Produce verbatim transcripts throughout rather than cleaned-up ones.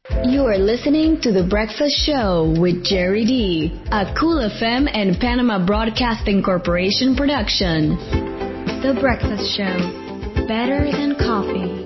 You are listening to The Breakfast Show with Jerry D, a Cool F M and Panama Broadcasting Corporation production. The Breakfast Show, better than coffee.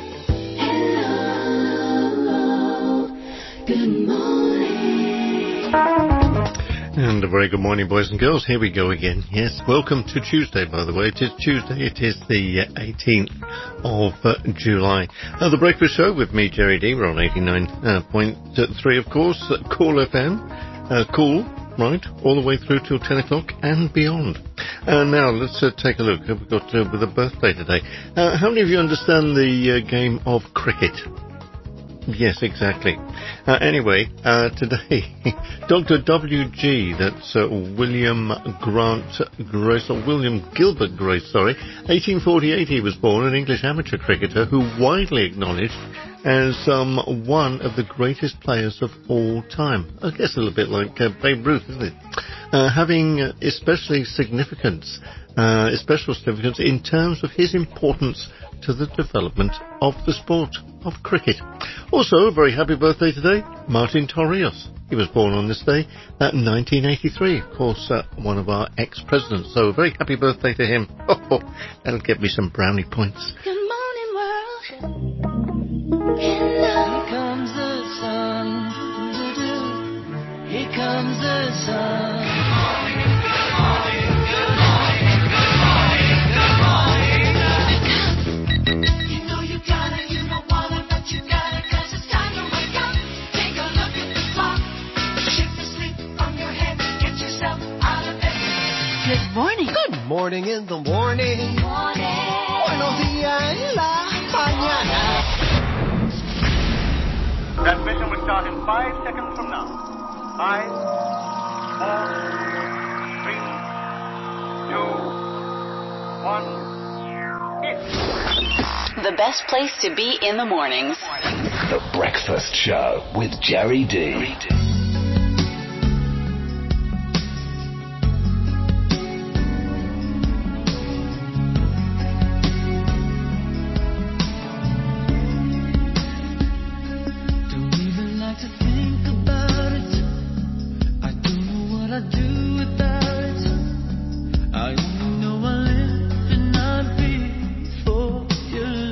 Hello, good morning. And a very good morning, boys and girls. Here we go again. Yes, welcome to Tuesday, by the way. It is Tuesday. It is the uh, eighteenth of uh, July. Uh, the Breakfast Show with me, Jerry D. We're on eighty-nine point three, of course. Uh, cool F M. Uh, cool, right, all the way through till ten o'clock and beyond. Uh, now, let's uh, take a look. We've got uh, with a birthday today. Uh, how many of you understand the uh, game of cricket? Yes, exactly. Uh, anyway, uh, today, Doctor W G, that's uh, William Grant Grace, or William Gilbert Grace, sorry, eighteen forty-eight he was born, an English amateur cricketer who widely acknowledged as um, one of the greatest players of all time. I guess a little bit like uh, Babe Ruth, isn't it? Uh, having uh, especially significance, uh, especially significance in terms of his importance to the development of the sport of cricket. Also, a very happy birthday today, Martin Torrijos. He was born on this day at nineteen eighty-three, of course, uh, one of our ex-presidents. So, a very happy birthday to him. Oh, that'll get me some brownie points. Good morning, world. Hello. Here comes the sun. Here comes the sun. Good morning. Good morning in the morning. Morning. Buenos días en la mañana. Transmission will start in five seconds from now. Five, four, three, two, one, hit. The best place to be in the mornings. The Breakfast Show with Jerry D.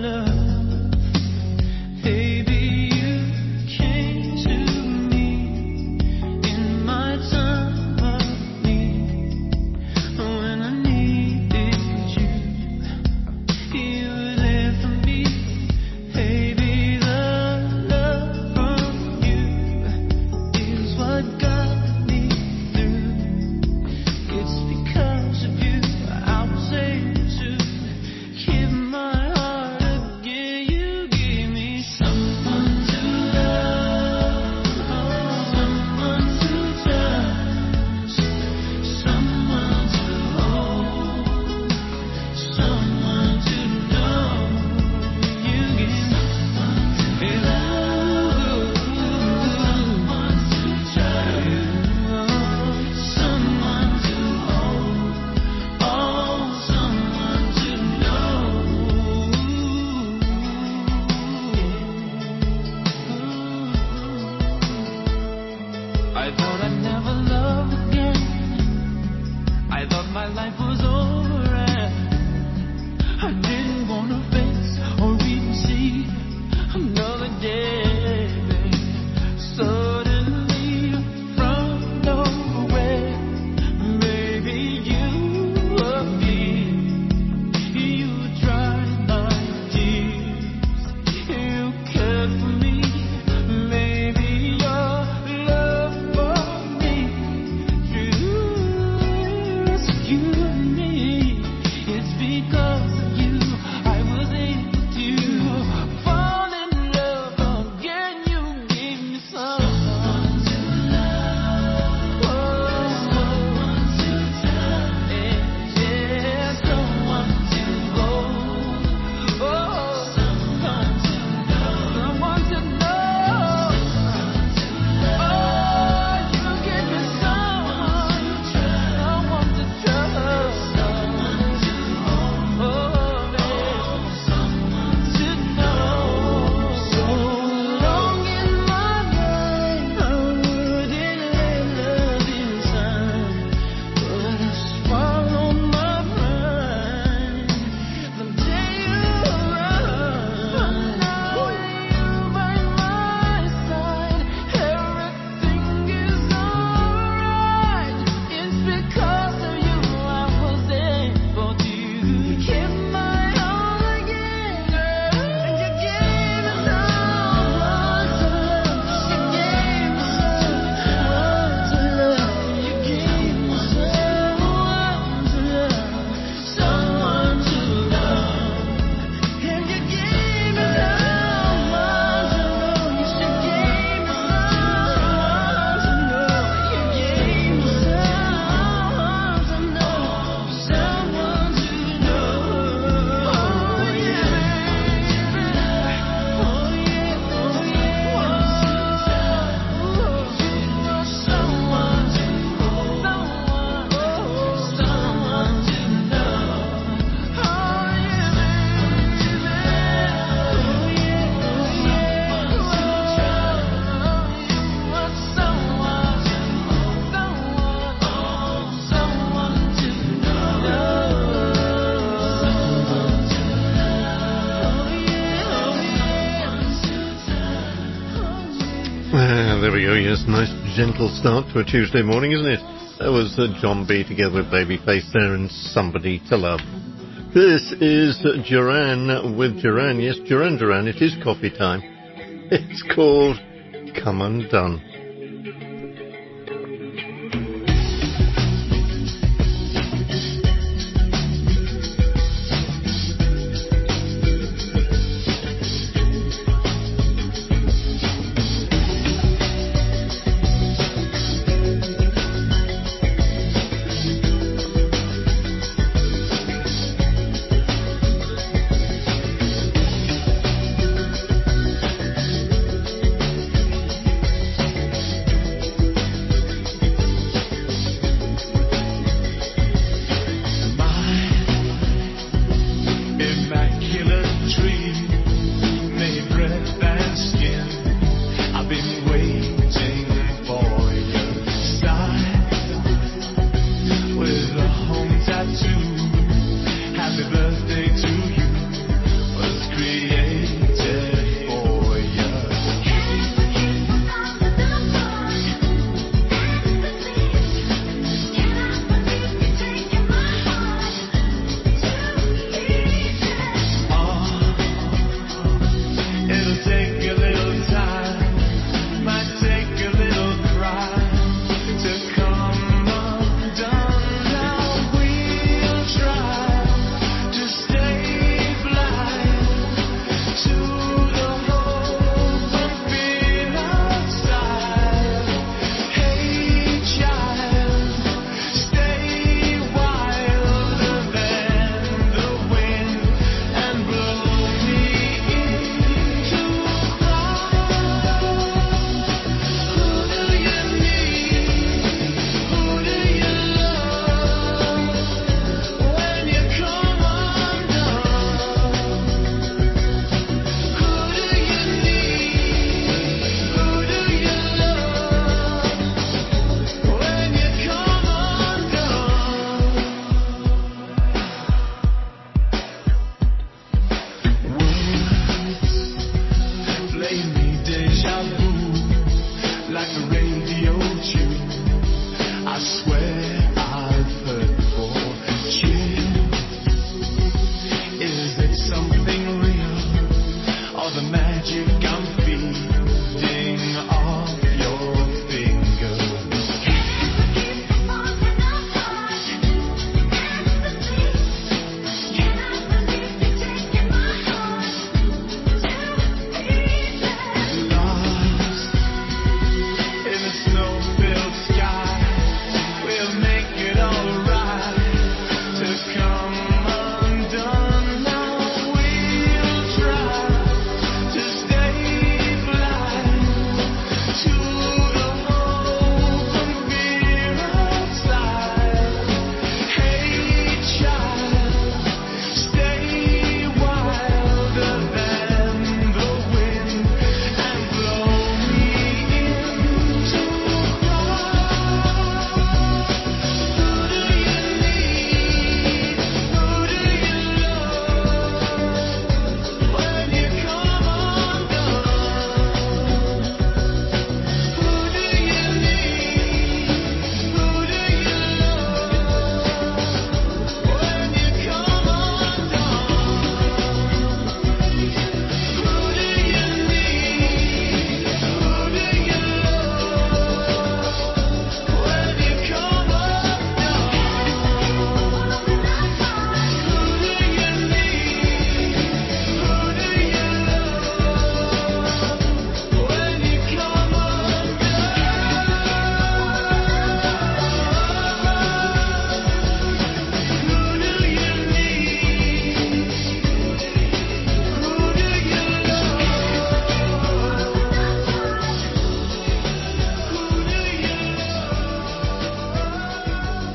Baby, you came to me Ah, there we go, yes, nice gentle start to a Tuesday morning, isn't it? That was uh, John B together with Babyface there and Somebody to Love. This is Duran with Duran, yes, Duran Duran, it is coffee time. It's called Come Undone.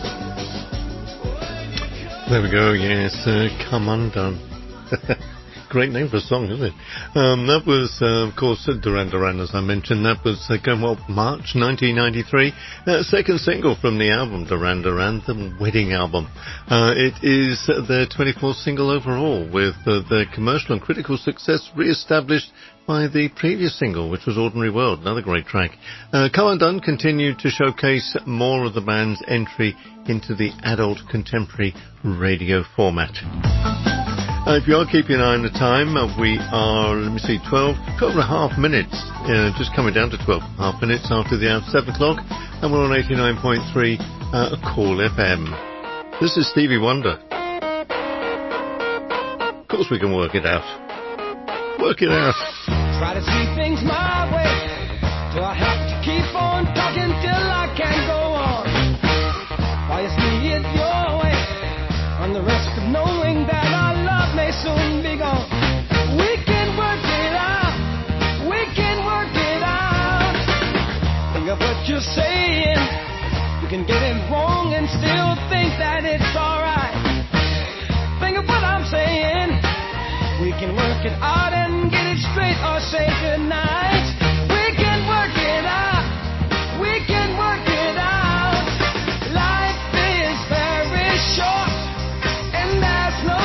There we go, yes, uh, Come Undone. great name for a song, isn't it? Um, that was, uh, of course, Duran Duran, as I mentioned. That was uh, going, well, March nineteen ninety-three. Uh, second single from the album, Duran Duran, the Wedding Album. Uh, it is uh, their twenty-fourth single overall, with uh, their commercial and critical success re-established by the previous single, which was Ordinary World, another great track. Uh, Cohen Dunn continued to showcase more of the band's entry into the adult contemporary radio format. Uh, if you are keeping an eye on the time, uh, we are, let me see, twelve, twelve and a half minutes, uh, just coming down to twelve and a half minutes after the hour of seven o'clock, and we're on eighty-nine point three uh, Cool F M. This is Stevie Wonder. Of course we can work it out. Work it out. Try to see things my way. Do I have to keep on talking till I can go on? While you see it your way, on the risk of knowing that our love may soon be gone. We can work it out. We can work it out. Think of what you're saying. You can get it wrong and still think that it's alright. Think of what I'm saying. We can work it out and get it straight or say goodnight. We can work it out. We can work it out. Life is very short and there's no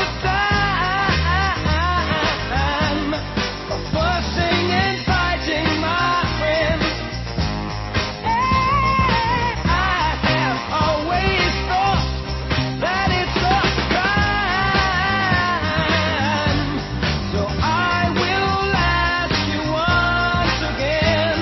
time for fussing and fighting, my friend. Hey, I have always thought that it's a crime. So I will ask you once again.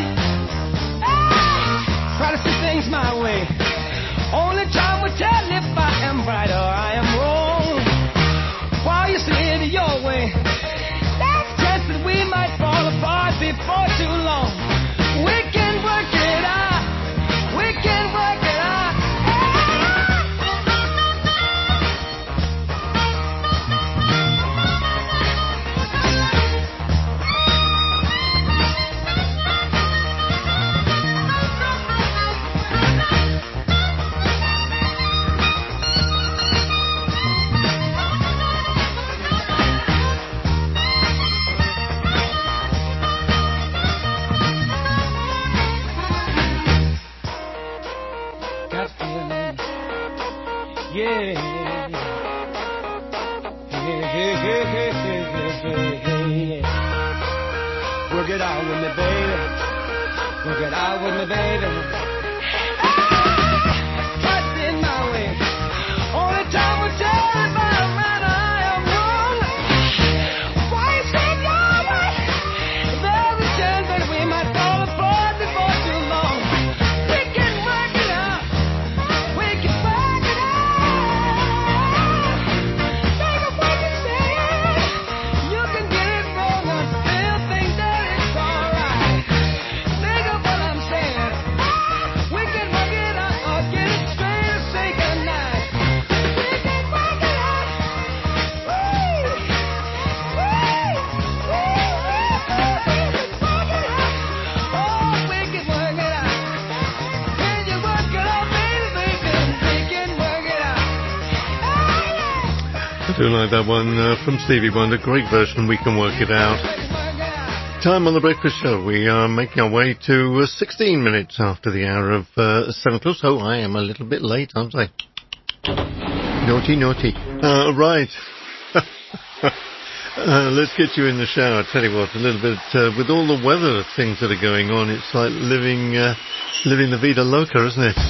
Hey, try to see things my way. Only time will tell if I am right or I am wrong. While you see it your way, there's a chance that we might fall apart before too long. We can work it out. We can work it out. Got feelings. Yeah. Yeah, yeah, yeah, yeah, yeah, yeah, yeah. Work it out with me, baby. Work it out with me, baby. Try to see it my way. Only time will tell if I'm right or I am wrong. Why you say your way? There's a chance that we might fall apart before too long. We can work it out. We can work it out. Think of what you said. You can get it wrong or still think that it's alright. Think of what I'm saying. We can work it out or get it straight or say goodnight. We can work it out. Woo! Woo! Woo! We can work it out. Oh, we can work it out. Can you work it out, baby, baby? We can work it out. Oh, yeah. I do like that one uh, from Stevie Wonder. Great version, We Can Work It Out. We can work it out. Time on the Breakfast Show. We are making our way to uh, sixteen minutes after the hour of uh, seven o'clock, so I am a little bit late, aren't I? Naughty, naughty. Uh, right. uh, let's get you in the shower. Tell you what, a little bit, uh, with all the weather things that are going on, it's like living, uh, living the vida loca, isn't it?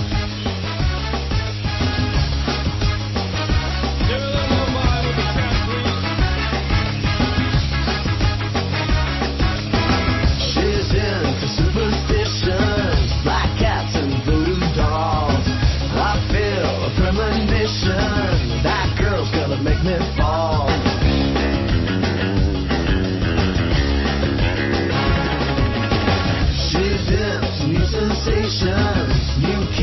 She's into superstitions, black cats and voodoo dolls. I feel a premonition, that girl's gonna make me fall. She's into new sensations, new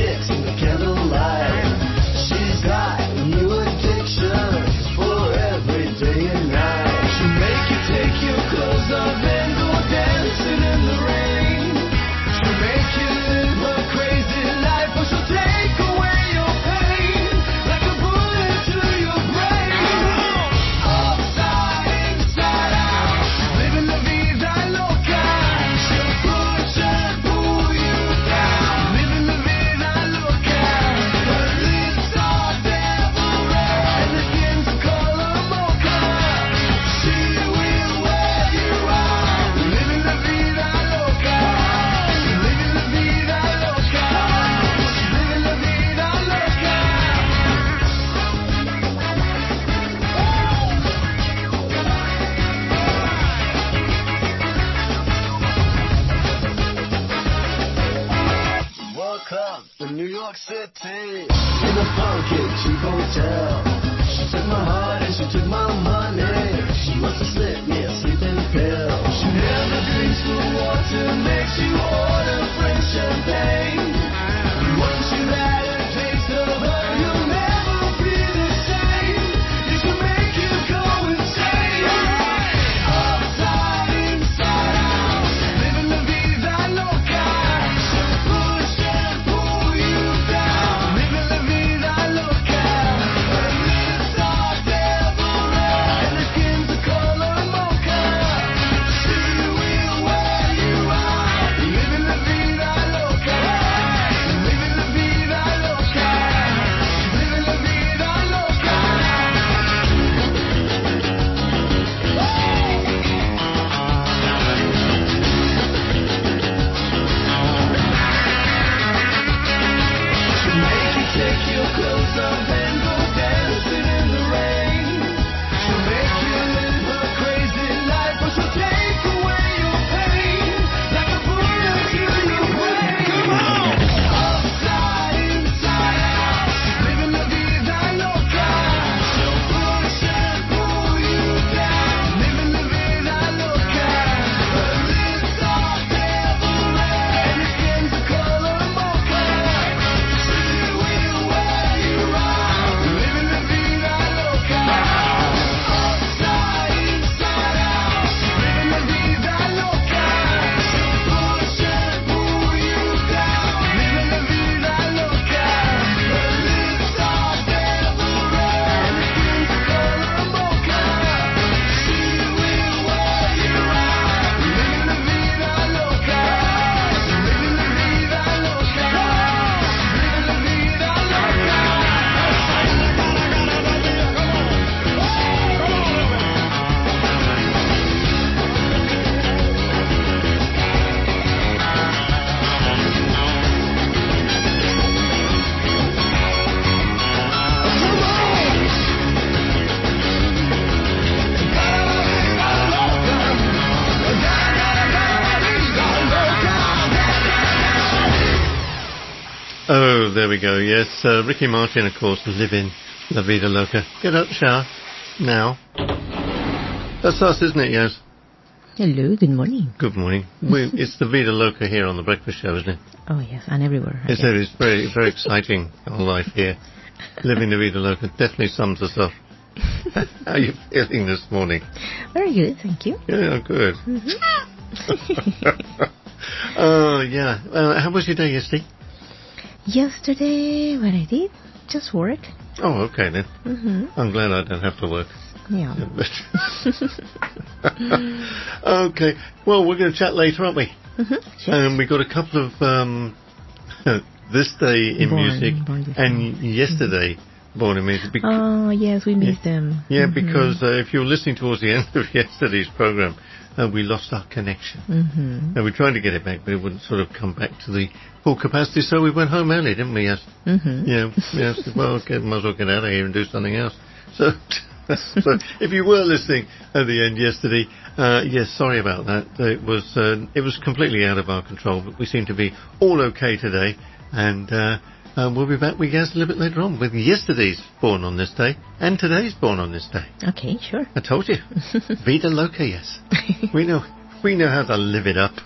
York City, in a funky cheap hotel. She took my heart and she took my money. She must have slipped me a sleeping pill. She never drinks the water, makes you order French champagne. Once you had a taste of her, you'll never be the same. It should make you go insane. Upside, inside out, living la vida loca. She'll push and pull you down, living la vida loca. Her lips are devil red and her skin's the color mocha. She will wear you out, living la vida loca. Living la vida loca. Living la vida loca. She'll make you take your clothes off and go dancing in the rain. She'll make you live a crazy life, but she'll take away your pain like a bullet to your brain. Come on! Upside, inside out, living la vida loca. She'll push and pull you down, living la vida loca. Her lips are devil red and her skin's the color mocha. She will wear you out, living la vida loca. Upside, inside out, living la vida loca. She'll push and pull you down, living la vida loca. Her lips are devil red and her skin's the color mocha. She will wear you out, living la vida loca. Living la vida loca. Living la vida loca. Oh, there we go. Yes, uh, Ricky Martin, of course, living La Vida Loca. Get up, shower. Now. That's us, isn't it, yes? Hello, good morning. Good morning. We, it's the Vida Loca here on The Breakfast Show, isn't it? Oh, yes, and everywhere. Yes, it is very, very exciting, our life here. Living the Vida Loca definitely sums us up. How are you feeling this morning? Very good, thank you. Yeah, good. Oh, yeah. Uh, how was your day yesterday? Yesterday, what I did, just work. Oh, okay then. Mm-hmm. I'm glad I don't have to work. Yeah. Okay. Well, we're going to chat later, aren't we? Mm-hmm. Sure. Um, we got a couple of um, this day in Born, music born this and day. yesterday born in music. Bec- Oh, yes, we missed them. yeah, Mhm. because uh, if you were listening towards the end of yesterday's program, uh, we lost our connection. Mhm. And we tried to get it back, but it wouldn't sort of come back to the full capacity. So we went home early, didn't we? Yes. Mhm. Yeah. Yes. Well, get, might as well get out of here and do something else. So. So, if you were listening at the end yesterday, uh, yes, sorry about that. It was uh, it was completely out of our control, but we seem to be all okay today, and uh, uh, we'll be back with you guys a little bit later on with yesterday's Born on This Day and today's Born on This Day. Okay, sure. I told you, Vida Loca, yes. we know we know how to live it up.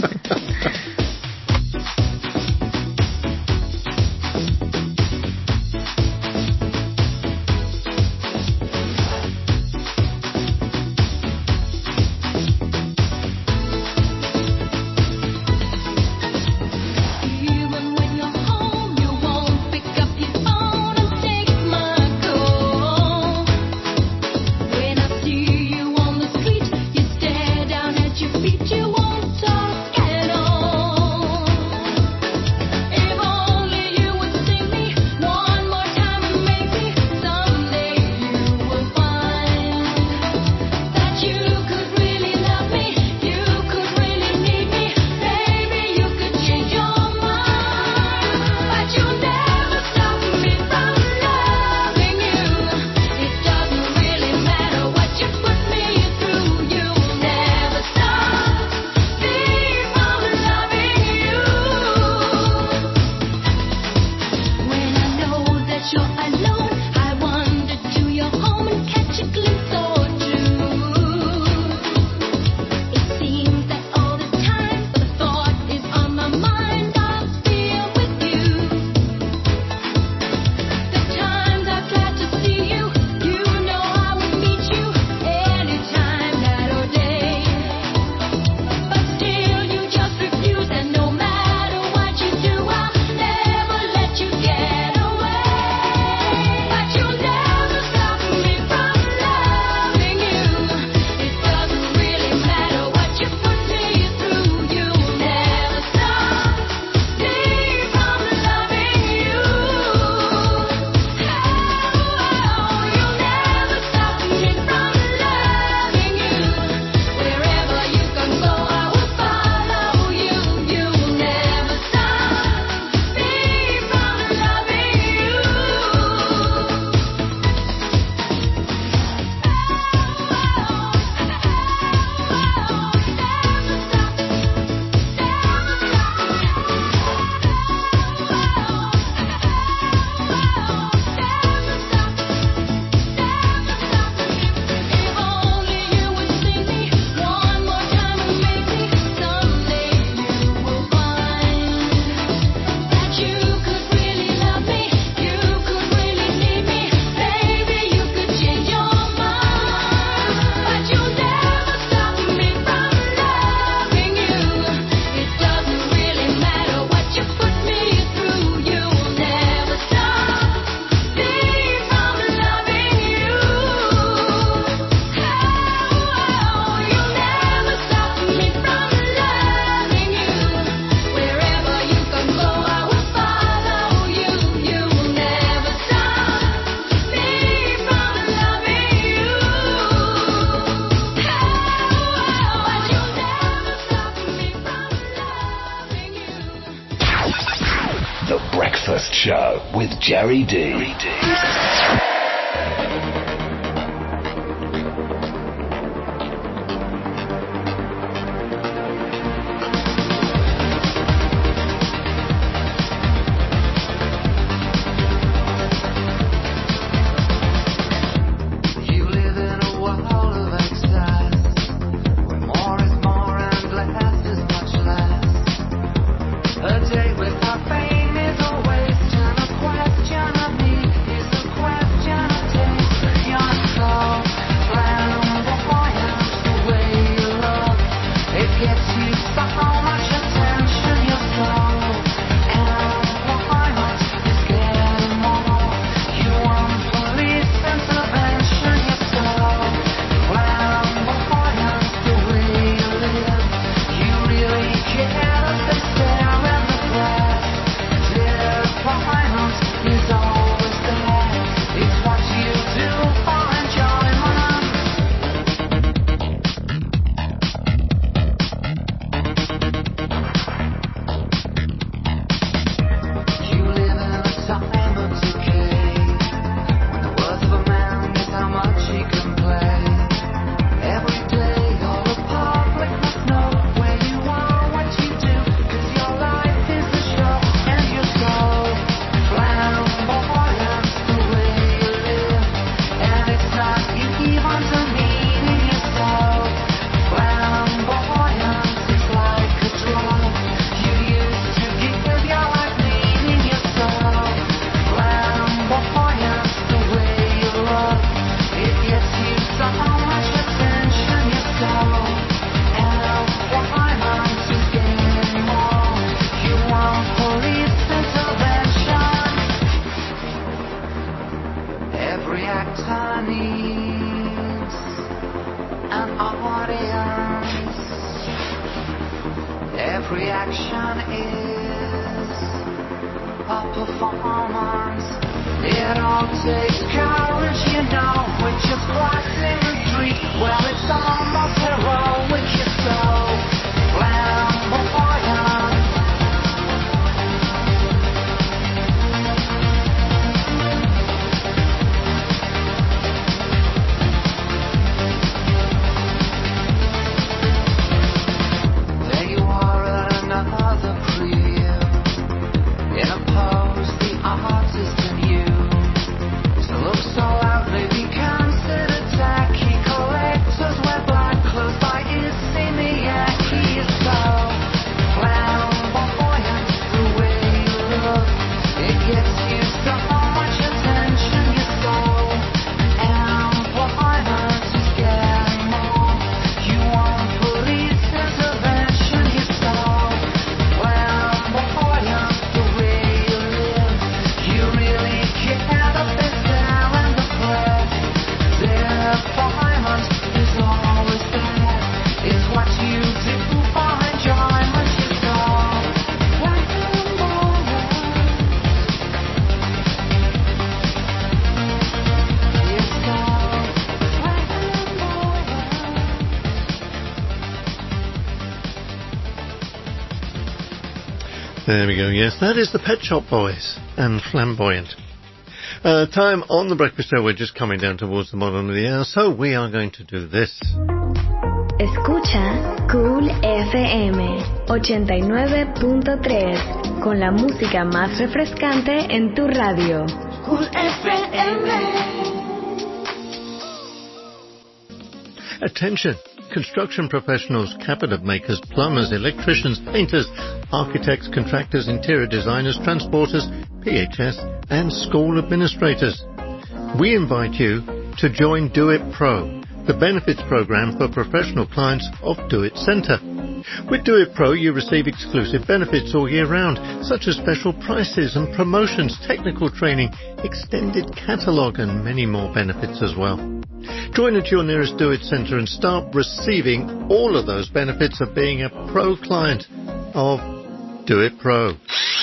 Even when you're home, you won't pick up your phone and take my call. When I see you on the street, you stare down at your feet. You won't talk at all. Breakfast Show with Jerry D. There we go, yes, that is the Pet Shop Boys and Flamboyant. Uh, time on the breakfast show, we're just coming down towards the bottom of the hour, so we are going to do this. Escucha Cool F M ochenta y nueve punto tres con la música más refrescante en tu radio. Cool F M. Attention! Construction professionals, cabinet makers, plumbers, electricians, painters, architects, contractors, interior designers, transporters, P H S, and school administrators. We invite you to join Do It Pro, the benefits program for professional clients of Do It Centre. With Do It Pro, you receive exclusive benefits all year round, such as special prices and promotions, technical training, extended catalogue, and many more benefits as well. Join at your nearest Do It Centre and start receiving all of those benefits of being a pro client of Do It Pro.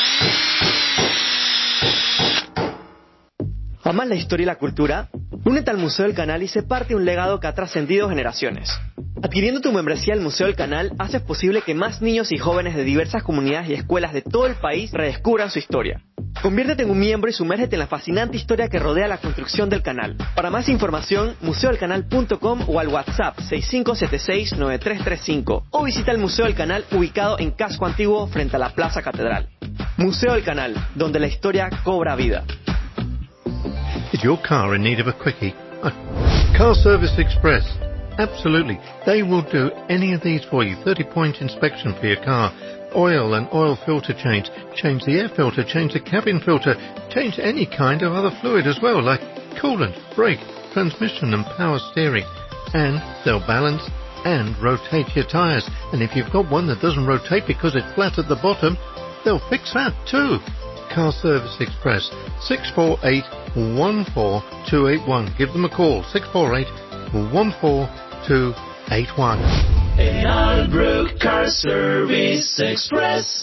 ¿Amas la historia y la cultura? Únete al Museo del Canal y sé parte de un legado que ha trascendido generaciones. Adquiriendo tu membresía al Museo del Canal, haces posible que más niños y jóvenes de diversas comunidades y escuelas de todo el país redescubran su historia. Conviértete en un miembro y sumérgete en la fascinante historia que rodea la construcción del canal. Para más información, museo del canal punto com o al WhatsApp seis cinco siete seis nueve tres tres cinco o visita el Museo del Canal ubicado en Casco Antiguo frente a la Plaza Catedral. Museo del Canal, donde la historia cobra vida. Is your car in need of a quickie? Car Service Express. Absolutely. They will do any of these for you. thirty point inspection for your car. Oil and oil filter change. Change the air filter. Change the cabin filter. Change any kind of other fluid as well, like coolant, brake, transmission and power steering. And they'll balance and rotate your tyres. And if you've got one that doesn't rotate because it's flat at the bottom, they'll fix that too. Car Service Express, six four eight, one four two eight one. Give them a call, six four eight, one four two eight one. En Albrook Car Service Express.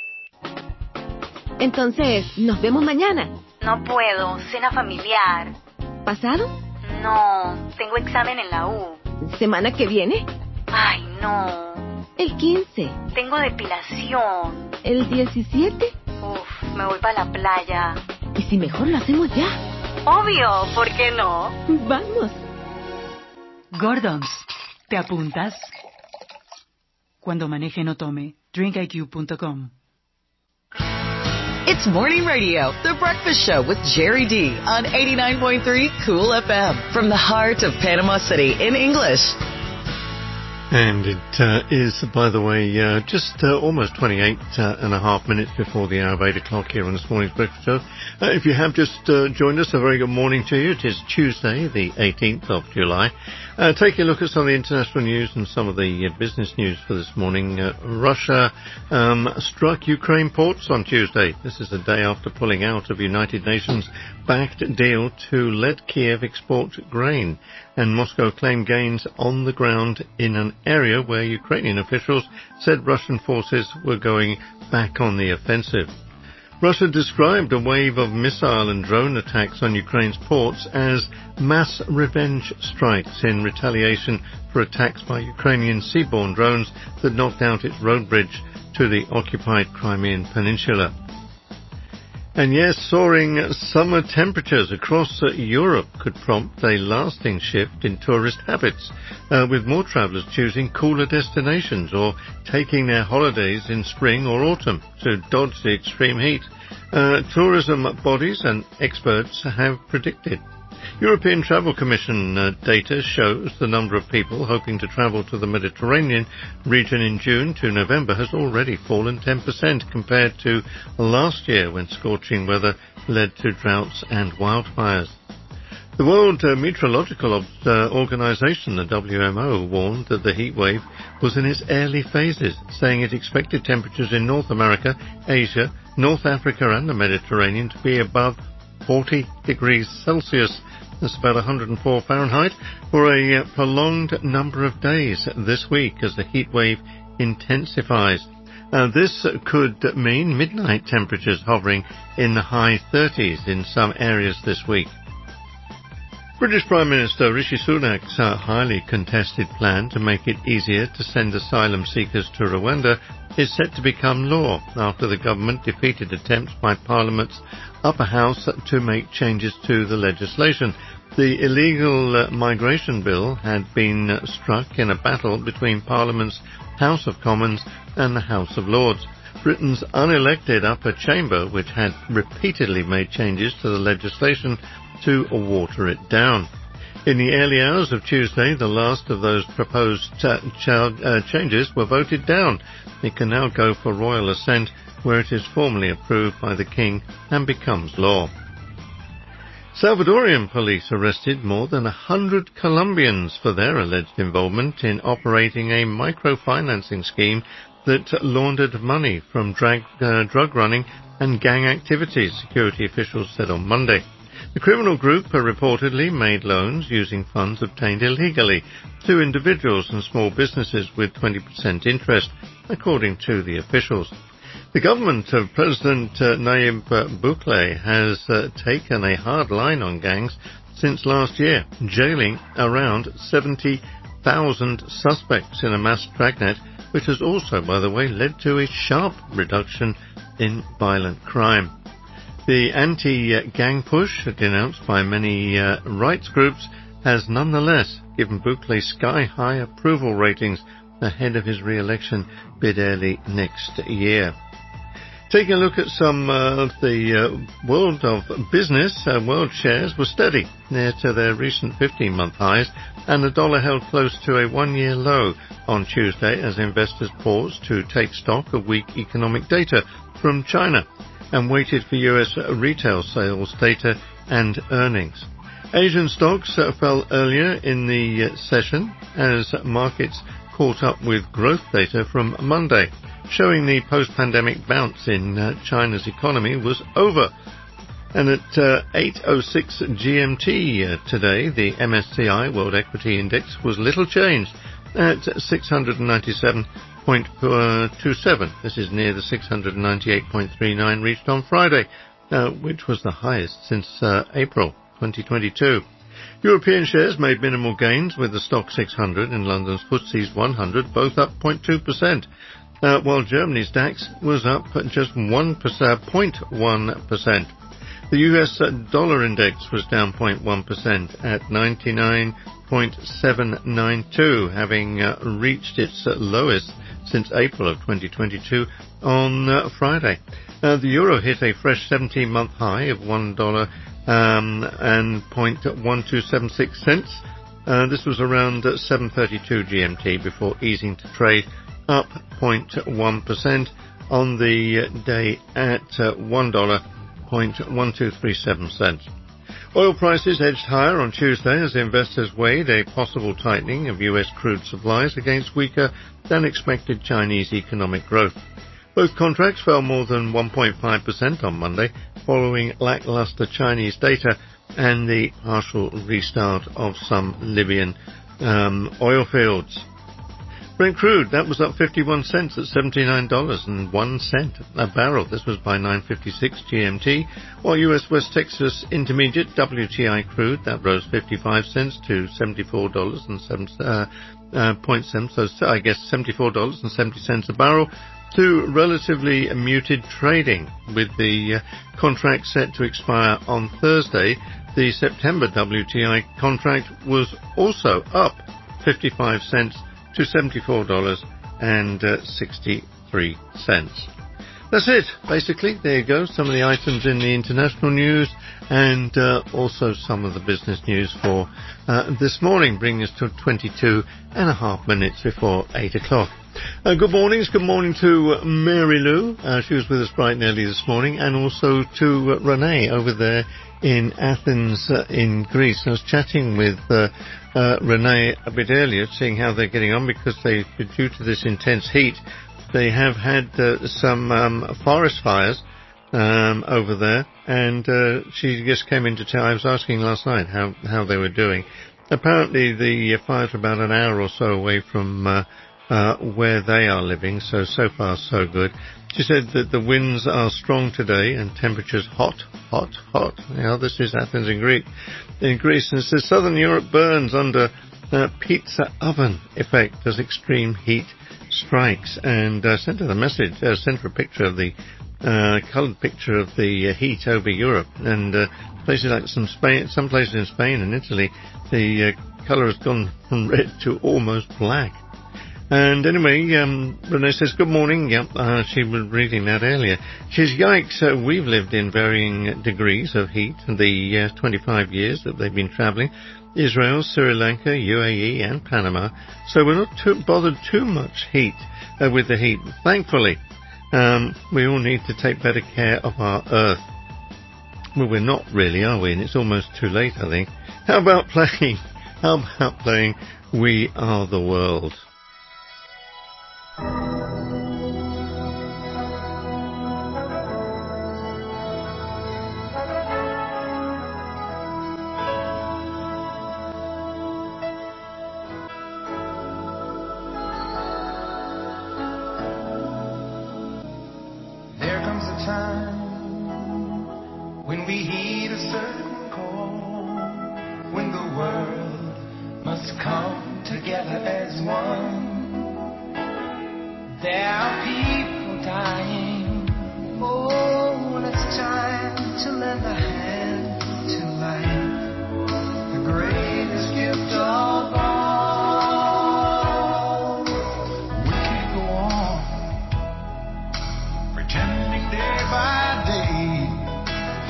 Entonces, ¿nos vemos mañana? No puedo, cena familiar. ¿Pasado? No, tengo examen en la U. ¿Semana que viene? Ay, no. El quince. Tengo depilación. ¿El diecisiete? Uf, me voy para la playa. ¿Y si mejor lo hacemos ya? Obvio, ¿por qué no? Vamos. Gordons, ¿te apuntas? Cuando maneje no tome. drink I Q punto com. It's Morning Radio, The Breakfast Show with Jerry D on eighty-nine point three Cool F M from the heart of Panama City in English. And it uh, is, by the way, uh, just uh, almost twenty-eight uh, and a half minutes before the hour of eight o'clock here on this morning's breakfast show. Uh, if you have just uh, joined us, a very good morning to you. It is Tuesday, the eighteenth of July. Uh, taking a look at some of the international news and some of the uh, business news for this morning. Uh, Russia um, struck Ukraine ports on Tuesday. This is a day after pulling out of United Nations-backed deal to let Kiev export grain. And Moscow claimed gains on the ground in an area where Ukrainian officials said Russian forces were going back on the offensive. Russia described a wave of missile and drone attacks on Ukraine's ports as mass revenge strikes in retaliation for attacks by Ukrainian seaborne drones that knocked out its road bridge to the occupied Crimean Peninsula. And yes, soaring summer temperatures across uh, Europe could prompt a lasting shift in tourist habits, uh, with more travellers choosing cooler destinations or taking their holidays in spring or autumn to dodge the extreme heat. Uh, tourism bodies and experts have predicted. European Travel Commission uh, data shows the number of people hoping to travel to the Mediterranean region in June to November has already fallen ten percent compared to last year when scorching weather led to droughts and wildfires. The World uh, Meteorological uh, Organization, the W M O, warned that the heat wave was in its early phases, saying it expected temperatures in North America, Asia, North Africa and the Mediterranean to be above forty degrees Celsius. That's about one hundred four Fahrenheit, for a uh, prolonged number of days this week as the heat wave intensifies. Uh, this could mean midnight temperatures hovering in the high thirties in some areas this week. British Prime Minister Rishi Sunak's uh, highly contested plan to make it easier to send asylum seekers to Rwanda is set to become law after the government defeated attempts by Parliament's upper house to make changes to the legislation. The illegal uh, migration bill had been uh, struck in a battle between Parliament's House of Commons and the House of Lords. Britain's unelected upper chamber, which had repeatedly made changes to the legislation to water it down. In the early hours of Tuesday, the last of those proposed uh, ch- uh, changes were voted down. It can now go for royal assent, where it is formally approved by the King and becomes law. Salvadorian police arrested more than a hundred Colombians for their alleged involvement in operating a microfinancing scheme that laundered money from drag, uh, drug running and gang activities, security officials said on Monday. The criminal group reportedly made loans using funds obtained illegally to individuals and small businesses with twenty percent interest, according to the officials. The government of President uh, Nayib Bukele has uh, taken a hard line on gangs since last year, jailing around seventy thousand suspects in a mass dragnet, which has also, by the way, led to a sharp reduction in violent crime. The anti-gang push denounced by many uh, rights groups has nonetheless given Bukele sky-high approval ratings ahead of his re-election bid early next year. Taking a look at some uh, of the uh, world of business, uh, world shares were steady near to their recent fifteen-month highs, and the dollar held close to a one-year low on Tuesday as investors paused to take stock of weak economic data from China and waited for U S retail sales data and earnings. Asian stocks uh, fell earlier in the uh, session as markets caught up with growth data from Monday, showing the post-pandemic bounce in uh, China's economy was over. And at uh, eight oh six G M T uh, today, the M S C I World Equity Index was little changed at six hundred ninety-seven point two seven. This is near the six hundred ninety-eight point three nine reached on Friday, uh, which was the highest since uh, April twenty twenty-two. European shares made minimal gains, with the Stock six hundred and London's F T S E one hundred both up zero point two percent. Uh, while Germany's DAX was up just one percent, zero point one percent. The U S dollar index was down zero point one percent at ninety-nine point seven nine two, having uh, reached its uh, lowest since April of twenty twenty-two on uh, Friday. Uh, the euro hit a fresh seventeen-month high of one dollar um, and zero point one two seven six cents. Uh, this was around uh, seven thirty-two G M T before easing to trade up zero point one percent on the day at uh, one dollar zero point one two three seven cents. Oil prices edged higher on Tuesday as investors weighed a possible tightening of U S crude supplies against weaker than expected Chinese economic growth. Both contracts fell more than one point five percent on Monday following lackluster Chinese data and the partial restart of some Libyan um, oil fields. Brent crude, that was up fifty-one cents at seventy-nine dollars and one cent a barrel. This was by nine fifty-six G M T, while U S West Texas Intermediate W T I crude, that rose fifty-five cents to seventy-four dollars and seven uh, uh, point seven, so I guess seventy-four dollars and seventy cents a barrel, to relatively muted trading, with the uh, contract set to expire on Thursday. The September W T I contract was also up fifty-five cents to seventy-four dollars and sixty-three cents. That's it, basically. There you go, some of the items in the international news and uh, also some of the business news for uh, this morning, bringing us to twenty-two and a half minutes before eight o'clock. Uh, good mornings, good morning to Mary Lou, uh, she was with us bright and early this morning, and also to uh, Renee over there in Athens uh, in Greece. I was chatting with uh, uh, Renee a bit earlier, seeing how they're getting on, because they, due to this intense heat, they have had uh, some um, forest fires um, over there, and uh, she just came into town. I was asking last night how, how they were doing. Apparently the uh, fires are about an hour or so away from uh, uh, where they are living, so, so far so good. She said that the winds are strong today and temperatures hot, hot, hot. Now, this is Athens in Greece. In Greece, and it says Southern Europe burns under uh, pizza oven effect as extreme heat strikes. And I uh, sent her the message, uh, sent her a picture of the uh, coloured picture of the uh, heat over Europe. And uh, places like some Spain, some places in Spain and Italy, the uh, colour has gone from red to almost black. And anyway, um, Renee says, good morning. Yep, uh, she was reading that earlier. She says, yikes, uh, we've lived in varying degrees of heat in the uh, twenty-five years that they've been travelling. Israel, Sri Lanka, U A E and Panama. So we're not too bothered too much heat uh, with the heat. Thankfully, um, we all need to take better care of our earth. Well, we're not really, are we? And it's almost too late, I think. How about playing? How about playing We Are the World? There comes a time when we heed a certain call, when the world must come together as one. There are people dying. Oh, when it's time to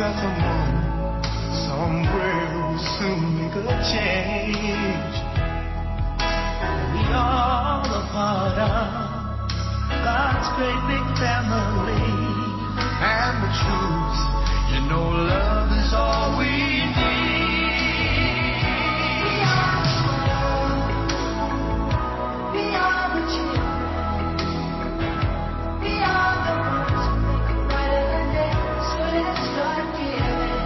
find someone somewhere who'll soon make a change. We all a part of God's great big family. And the truth, you know, love is all we need. We are the children. We are the ones who make a brighter day. So let's start giving.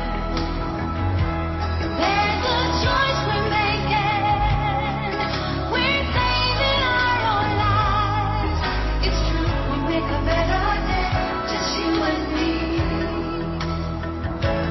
There's a choice we're making. We're saving our own lives. It's true, we make a better day. Just you and me.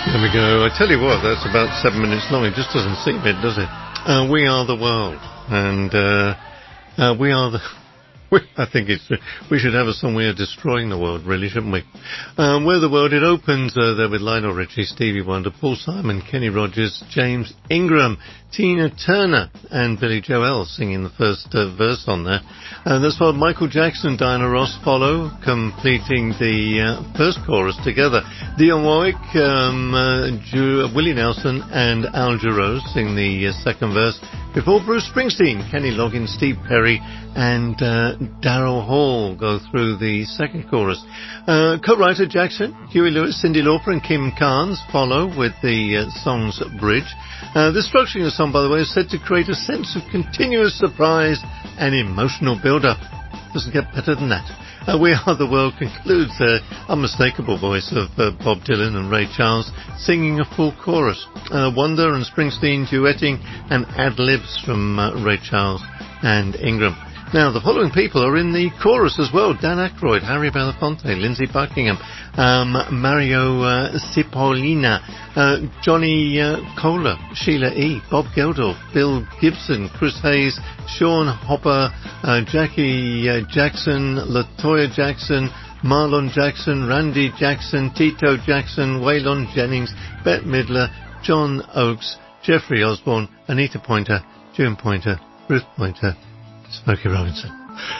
There we go. I tell you what, that's about seven minutes long. It just doesn't seem it, does it? Uh, we are the world. And uh, uh, we are the... We, I think it's, we should have a song. We are destroying the world, really, shouldn't we? Um, We're the World. It opens uh, there with Lionel Richie, Stevie Wonder, Paul Simon, Kenny Rogers, James Ingram, Tina Turner, and Billy Joel singing the first uh, verse on there. And that's why Michael Jackson, Diana Ross follow, completing the uh, first chorus together. Dionne Warwick, um, uh, Ju- Willie Nelson, and Al Jarreau sing the uh, second verse. Before Bruce Springsteen, Kenny Loggins, Steve Perry, and uh, Daryl Hall go through the second chorus. Uh, co-writer Jackson, Huey Lewis, Cyndi Lauper, and Kim Carnes follow with the uh, song's bridge. Uh, the structuring of the song, by the way, is said to create a sense of continuous surprise and emotional build-up. Doesn't get better than that. Uh, We Are the World concludes the unmistakable voice of uh, Bob Dylan and Ray Charles singing a full chorus. Uh, Wonder and Springsteen duetting and ad-libs from uh, Ray Charles and Ingram. Now, the following people are in the chorus as well. Dan Aykroyd, Harry Belafonte, Lindsey Buckingham, um, Mario uh, Cipollina, uh, Johnny uh, Kohler, Sheila E., Bob Geldof, Bill Gibson, Chris Hayes, Sean Hopper, uh, Jackie uh, Jackson, LaToya Jackson, Marlon Jackson, Randy Jackson, Tito Jackson, Waylon Jennings, Bette Midler, John Oakes, Jeffrey Osborne, Anita Pointer, June Pointer, Ruth Pointer, Smokey Robinson.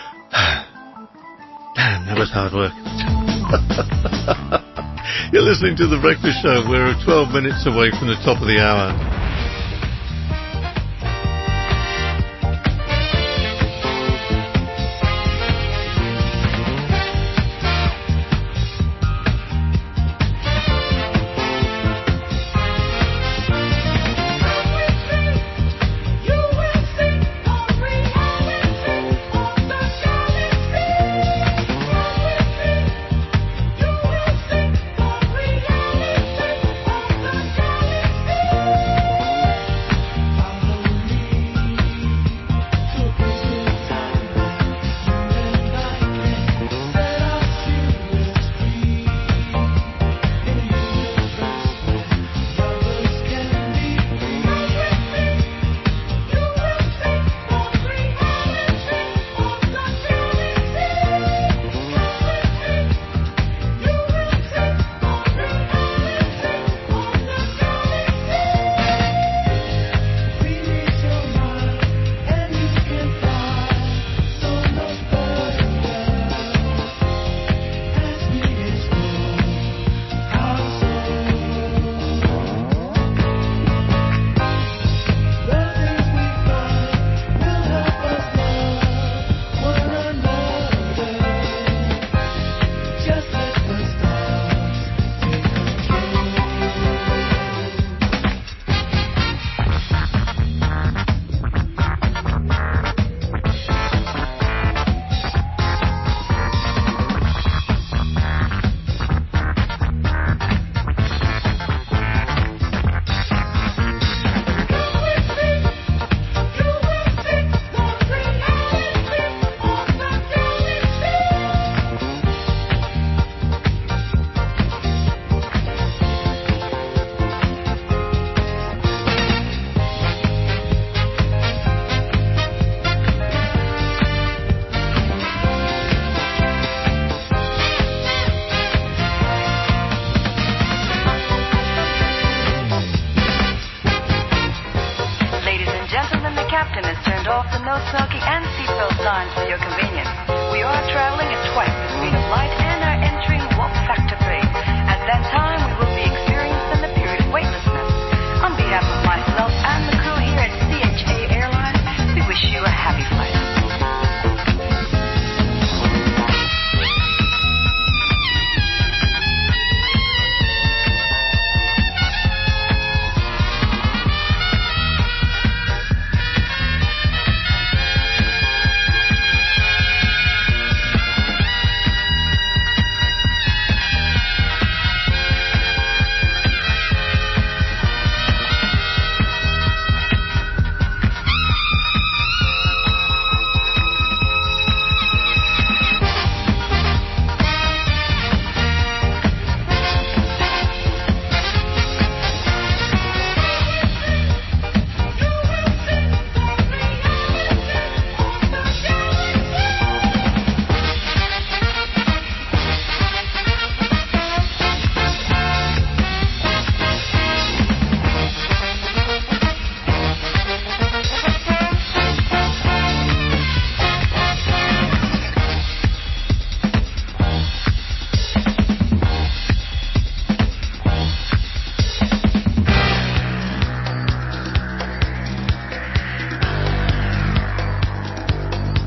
Damn, that was hard work. You're listening to The Breakfast Show. We're twelve minutes away from the top of the hour.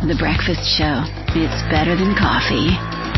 The Breakfast Show. It's better than coffee.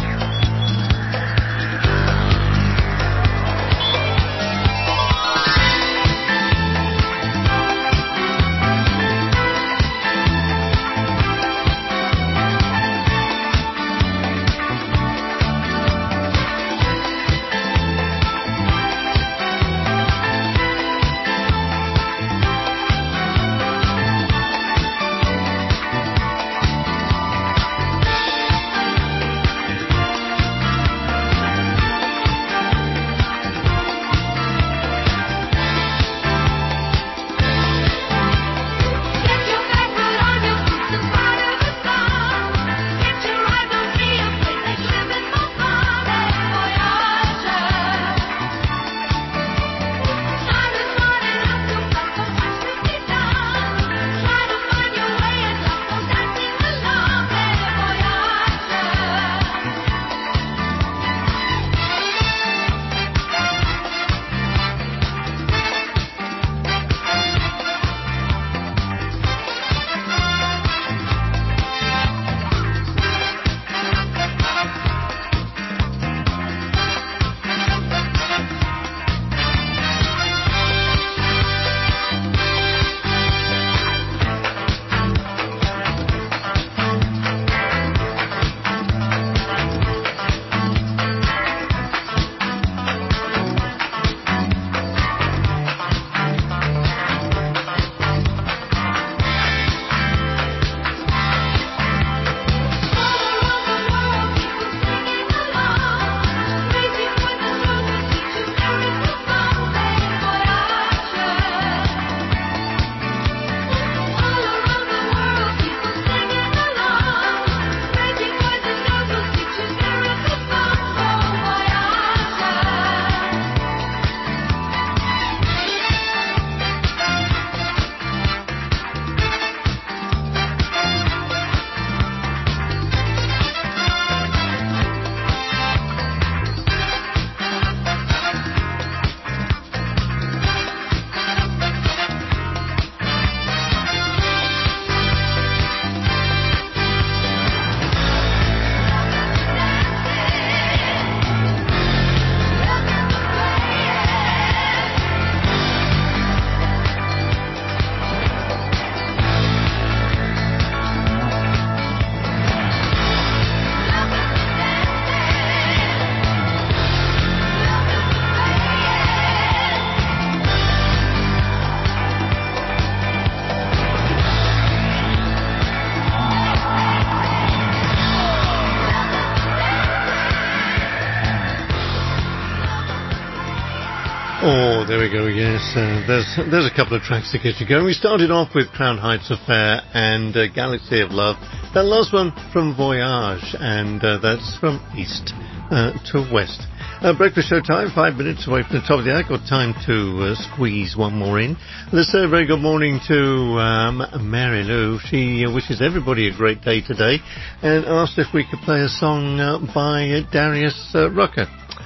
Oh, there we go, yes. Uh, there's there's a couple of tracks to get you going. We started off with Crown Heights Affair and uh, Galaxy of Love. That last one from Voyage, and uh, that's from east uh, to west. Uh, breakfast show time, five minutes away from the top of the hour. Got time to uh, squeeze one more in. Let's say a very good morning to um, Mary Lou. She uh, wishes everybody a great day today and asked if we could play a song uh, by uh, Darius uh, Rucker.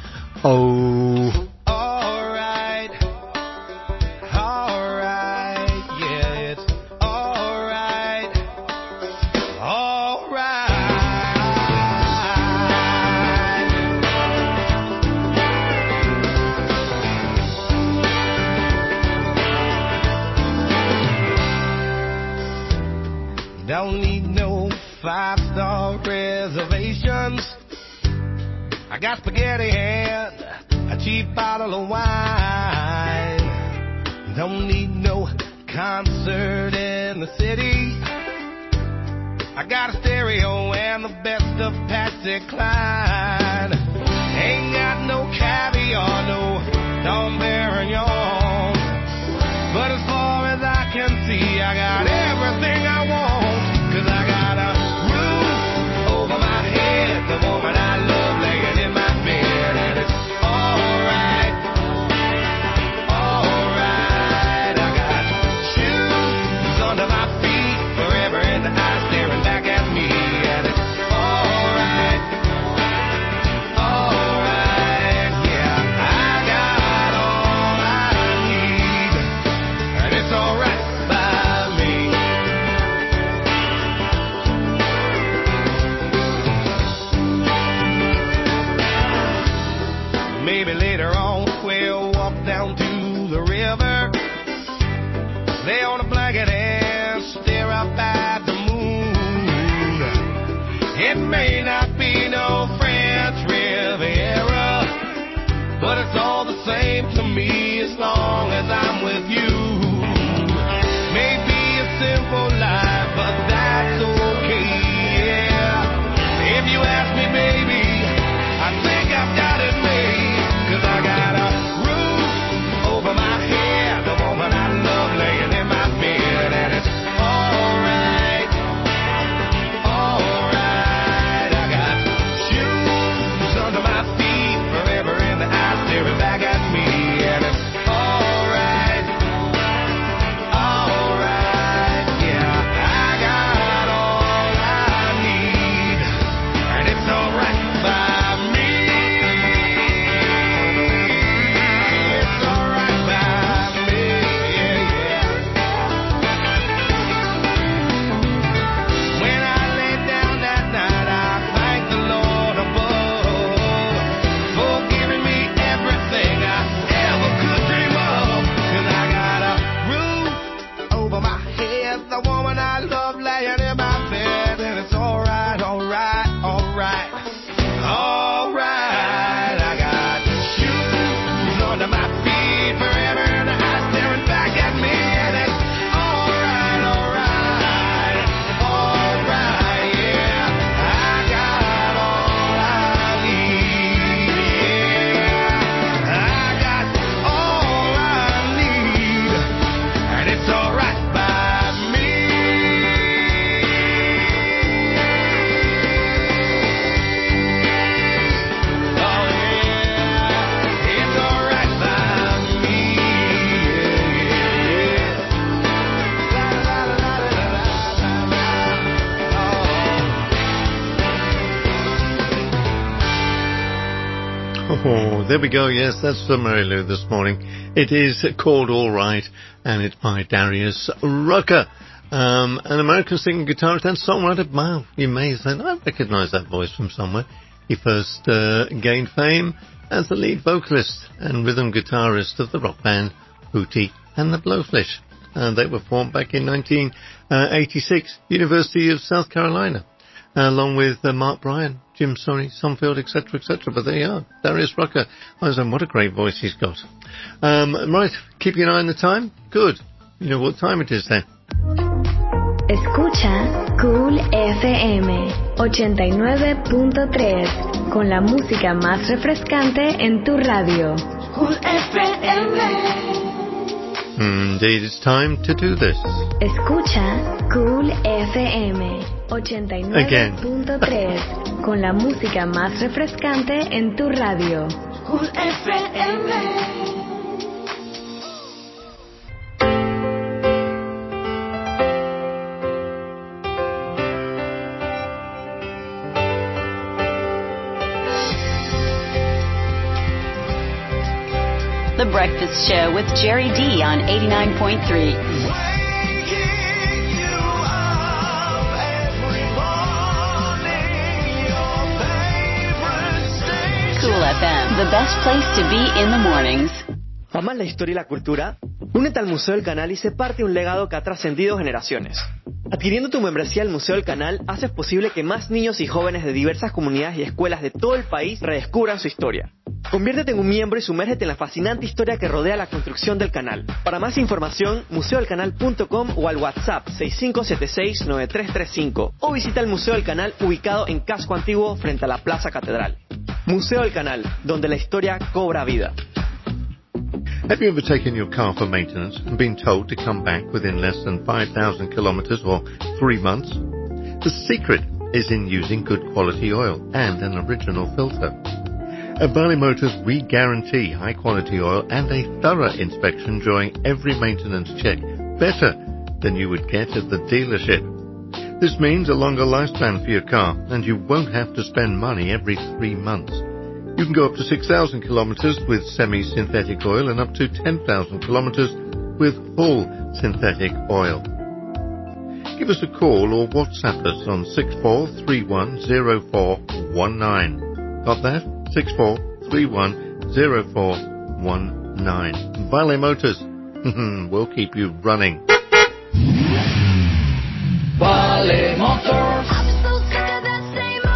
Oh... Don't need no five-star reservations. I got spaghetti and a cheap bottle of wine. Don't need no concert in the city. I got a stereo and the best of Patsy Cline. Ain't got no caviar, no Dom Perignon. But as far as I can see, I got everything I want. Cause I got a roof over my head, the woman I love laying in my bed, and it's alright, alright. I got shoes under my feet, forever in the eyes staring back at me, and it's alright, alright. Yeah, I got all I need, and it's alright by me. it may not be no French Riviera, but it's all the same to me as long as I'm with you. Maybe a simple life, but that's okay, yeah. If you ask me, baby, I think I've got it made, 'cause I got a roof over my head, the woman I love laying in my bed, and it's alright, alright. I got shoes under my feet, forever in the eyes staring back at me, and it's alright, alright, yeah. I got all I need, and it's alright by me. It's alright by me, yeah, yeah. When I lay down that night, I thank the Lord above for giving me everything I ever could dream of. 'Cause I got a roof over my head, the woman I love laying in my bed, and it's alright, alright, alright, alright. I got shoes under my feet, forever in the eyes staring back at me, and it's alright, alright, alright, yeah. I got all I need, yeah. I got all I need, and it's alright by me. Oh yeah, it's alright by me, yeah, yeah. La la la la la la la. Oh. Oh, there we go. Yes, that's for Mary Lou this morning. It is called All Right, and it's by Darius Rucker, um, an American singer, guitarist, and songwriter. Wow, you may say, I recognise that voice from somewhere. He first uh, gained fame as the lead vocalist and rhythm guitarist of the rock band Hootie and the Blowfish. And they were formed back in nineteen eighty-six, University of South Carolina, along with uh, Mark Bryan, Jim Sonny, Sonfield, et cetera, et cetera. But there you are, Darius Rucker. I was saying, what a great voice he's got. Um, right, keeping an eye on the time. Good. You know what time it is then. Escucha Cool F M ochenta y nueve punto tres con la música más refrescante en tu radio. Cool F M. Indeed, it's time to do this. Escucha Cool F M ochenta y nueve punto tres con la música más refrescante en tu radio. Cool F M. The Breakfast Show with Jerry D on eighty-nine point three. Cool F M, the best place to be in the mornings. ¿Amas la historia y la cultura? Únete al Museo del Canal y sé parte de un legado que ha trascendido generaciones. Adquiriendo tu membresía al Museo del Canal, haces posible que más niños y jóvenes de diversas comunidades y escuelas de todo el país redescubran su historia. Conviértete en un miembro y sumérgete en la fascinante historia que rodea la construcción del canal. Para más información, museo del canal punto com o al WhatsApp seis cinco siete seis nueve tres tres cinco o visita el Museo del Canal ubicado en Casco Antiguo frente a la Plaza Catedral. Museo del Canal, donde la historia cobra vida. Have you ever taken your car for maintenance and been told to come back within less than five thousand kilometres or three months? The secret is in using good quality oil and an original filter. At Valley Motors, we guarantee high quality oil and a thorough inspection during every maintenance check, better than you would get at the dealership. This means a longer lifespan for your car, and you won't have to spend money every three months. You can go up to six thousand kilometres with semi-synthetic oil and up to ten thousand kilometres with full synthetic oil. Give us a call or WhatsApp us on six four three one zero four one nine. Got that? six four three one zero four one nine. Valley Motors. We'll keep you running. Valley Motors. I'm so sick of that same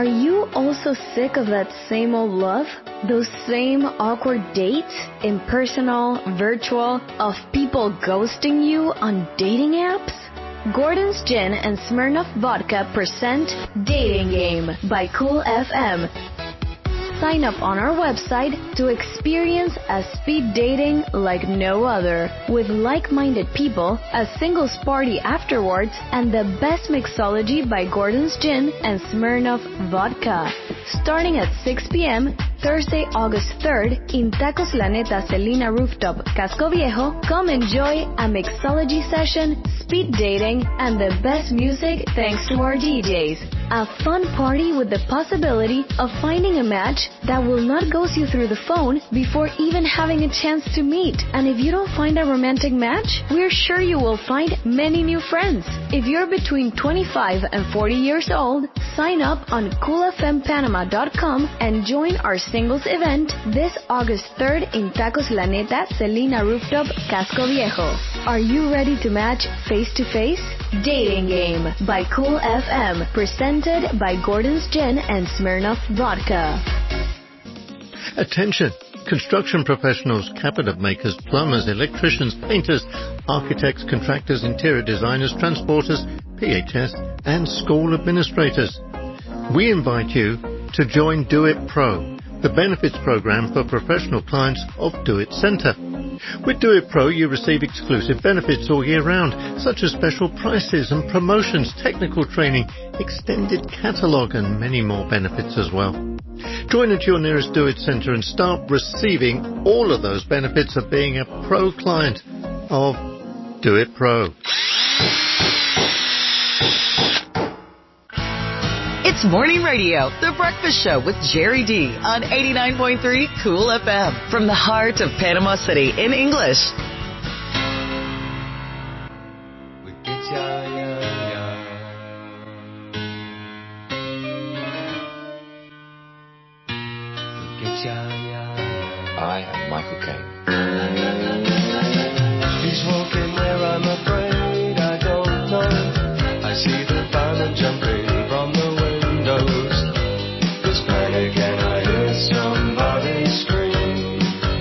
Are you also sick of that same old love? Those same awkward dates, impersonal, virtual, of people ghosting you on dating apps? Gordon's Gin and Smirnoff Vodka present Dating Game by Cool F M. Sign up on our website to experience a speed dating like no other, with like-minded people, a singles party afterwards, and the best mixology by Gordon's Gin and Smirnoff Vodka. Starting at six p.m. Thursday, August third, in Tacos La Neta Celina Rooftop, Casco Viejo, come enjoy a mixology session, speed dating, and the best music thanks to our D Js. A fun party with the possibility of finding a match that will not ghost you through the phone before even having a chance to meet. And if you don't find a romantic match, we're sure you will find many new friends. If you're between twenty-five and forty years old, sign up on cool f m panama dot com and join our singles event this August third in Tacos La Neta Celina Rooftop, Casco Viejo. Are you ready to match face to face? Dating Game by Cool F M, presented by Gordon's Gin and Smirnoff Vodka. Attention! Construction professionals, cabinet makers, plumbers, electricians, painters, architects, contractors, interior designers, transporters, P H S, and school administrators. We invite you to join Do It Pro, the benefits program for professional clients of Do It Center. With Do It Pro, you receive exclusive benefits all year round, such as special prices and promotions, technical training, extended catalogue, and many more benefits as well. Join at your nearest Do It Center and start receiving all of those benefits of being a pro client of Do It Pro. It's Morning Radio, The Breakfast Show with Jerry D on eighty-nine point three Cool F M from the heart of Panama City in English. I am Michael Caine. He's walking where I'm afraid I don't know. I see the firemen jumping from the windows. There's panic and I hear somebody scream.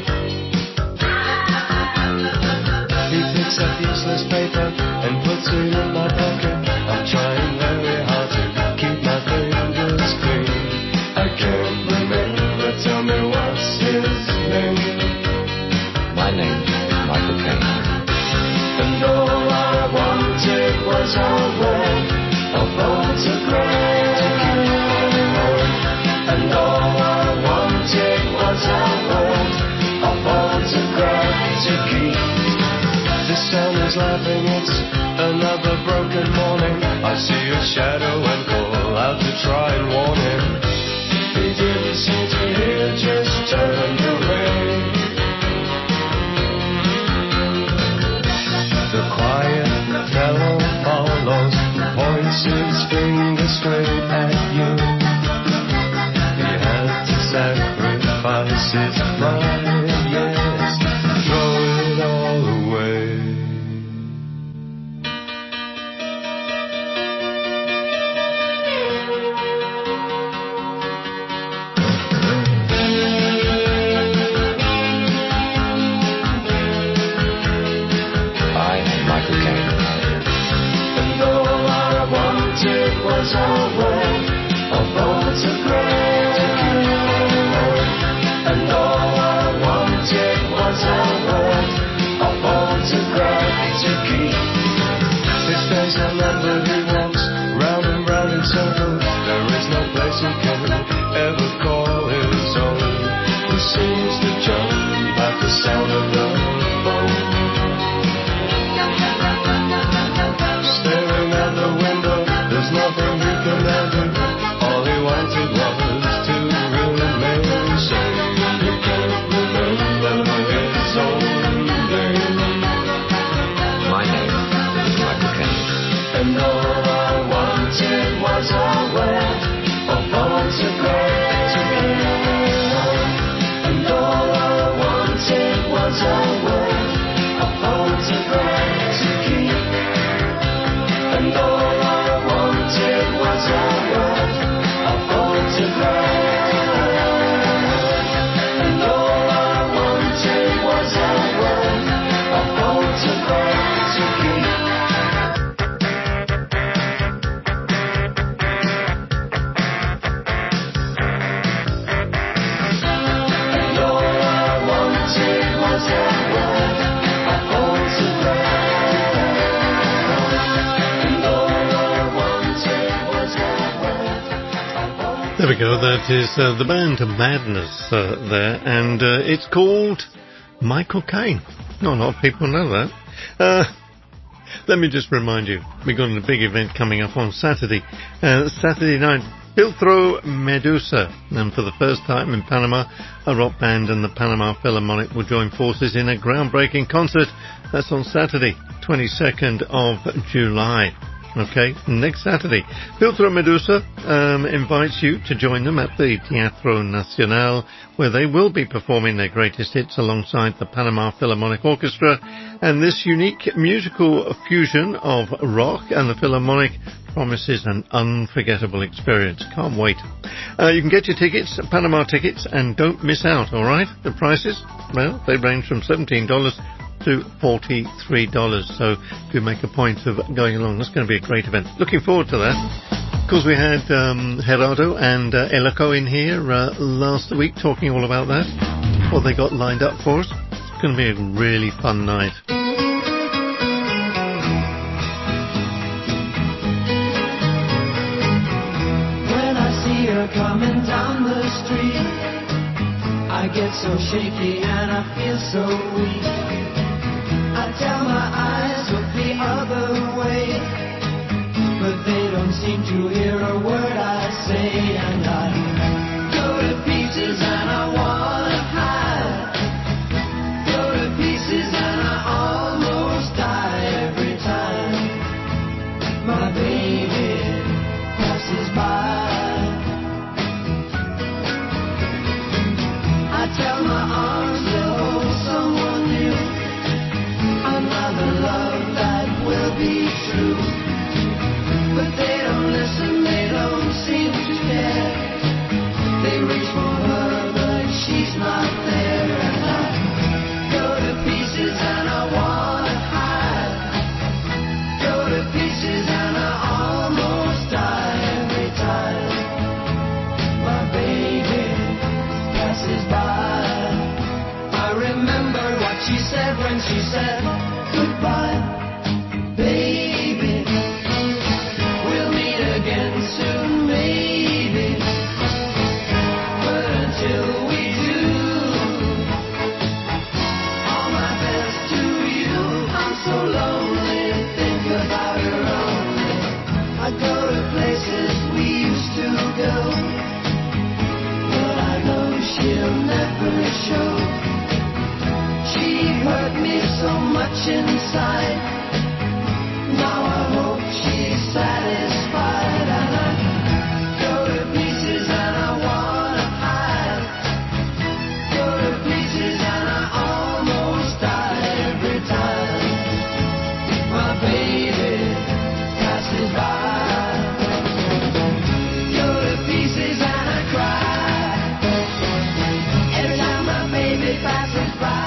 He picks up useless paper and puts it in my pocket. I'm trying very hard to keep my fingers clean. I can't remember, tell me what's his name. My name is Michael Caine. And all I wanted was a way, a photograph to keep on. And all I wanted was a way, a photograph to keep. The sun is laughing, it's another broken morning. I see a shadow and call out to try and warn him. He didn't seem to hear, just turned away. The quiet fellow follows, points his finger straight at you. He had to sacrifice his pride, yes, throw it all away. Was a way, a photograph to keep on. And all I wanted was a way, a photograph to keep. His face I remember, he walks round and round in circles. There is no place he can ever call his own. He seems to jump at the sound of the phone. Staring at the window, there's nothing he can ever do. All he wanted was to remain safe. He can't remember his own name. My name is Michael Caine. And all I wanted was a way, a photograph to keep on. And all I wanted was a way, a photograph to keep. And all I wanted was a way, a photograph There we go. That is uh, the band Madness uh, there, and uh, it's called Michael Caine. Not a lot of people know that. Uh, let me just remind you, we've got a big event coming up on Saturday. Uh, Saturday night, Filtro Medusa. And for the first time in Panama, a rock band and the Panama Philharmonic will join forces in a groundbreaking concert. That's on Saturday, twenty-second of July. Okay, next Saturday. Filtro Medusa um, invites you to join them at the Teatro Nacional, where they will be performing their greatest hits alongside the Panama Philharmonic Orchestra. And this unique musical fusion of rock and the Philharmonic promises an unforgettable experience. Can't wait. Uh, you can get your tickets, Panama tickets, and don't miss out, all right? The prices, well, they range from seventeen dollars to forty-three dollars. So do make a point of going along. That's going to be a great event. Looking forward to that. Of course, we had um, Gerardo and uh, Elico in here uh, last week talking all about that, what they got lined up for us. It's going to be a really fun night. When I see her coming down the street, I get so shaky and I feel so weak. I tell my eyes look the other way, but they don't seem to hear a word I say. And I go to pieces and I wanna hide, go to pieces and I almost die every time my baby passes by. I tell my arms to hold someone new, another love that will be true. But they don't listen, they don't seem to care. They reach for her, but she's not there. And I go to pieces and I wanna hide, go to pieces and I almost die every time my baby passes by. I remember what she said when she said goodbye, baby. We'll meet again soon, maybe. But until we do, all my best to you. I'm so lonely, think about her only. I go to places we used to go, but I know she'll never show. She hurt me so much inside. Now I hope she's satisfied. And I go to pieces and I wanna hide, go to pieces and I almost die every time my baby passes by. Go to pieces and I cry every time my baby passes by.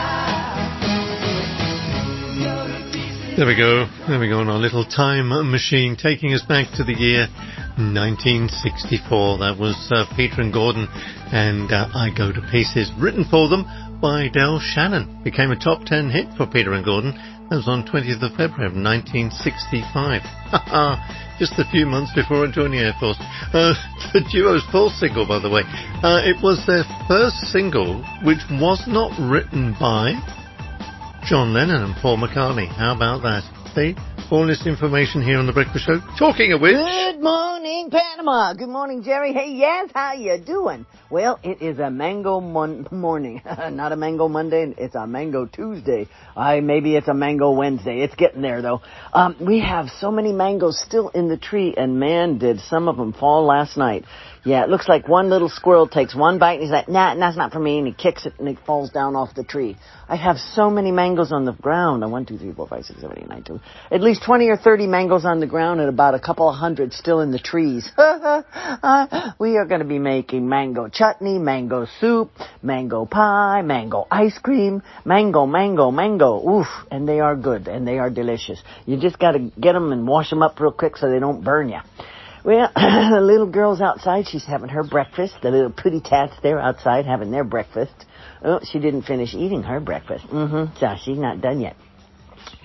There we go. There we go on our little time machine, taking us back to the year nineteen sixty-four. That was uh, Peter and Gordon and uh, I Go to Pieces, written for them by Del Shannon. Became a top ten hit for Peter and Gordon. That was on twentieth of February of nineteen sixty-five. Just a few months before I joined the Air Force. Uh, the duo's fourth single, by the way. Uh, it was their first single which was not written by John Lennon and Paul McCartney. How about that? See? All this information here on The Breakfast Show. Talking of which... Good morning, Panama. Good morning, Jerry. Hey, yes, how you doing? Well, it is a mango mon- morning. Not a mango Monday. It's a mango Tuesday. I maybe it's a mango Wednesday. It's getting there, though. Um, we have so many mangoes still in the tree, and man, did some of them fall last night. Yeah, it looks like one little squirrel takes one bite, and he's like, nah, that's not for me, and he kicks it, and it falls down off the tree. I have so many mangoes on the ground. Uh, one, two, three, four, five, six, seven, eight, nine, two. At least twenty or thirty mangoes on the ground and about a couple of hundred still in the trees. uh, we are going to be making mango chutney, mango soup, mango pie, mango ice cream, mango, mango, mango. Oof, and they are good, and they are delicious. You just got to get them and wash them up real quick so they don't burn you. Well, the little girl's outside. She's having her breakfast. The little pretty tats there outside having their breakfast. Oh, she didn't finish eating her breakfast. Mm-hmm. So she's not done yet.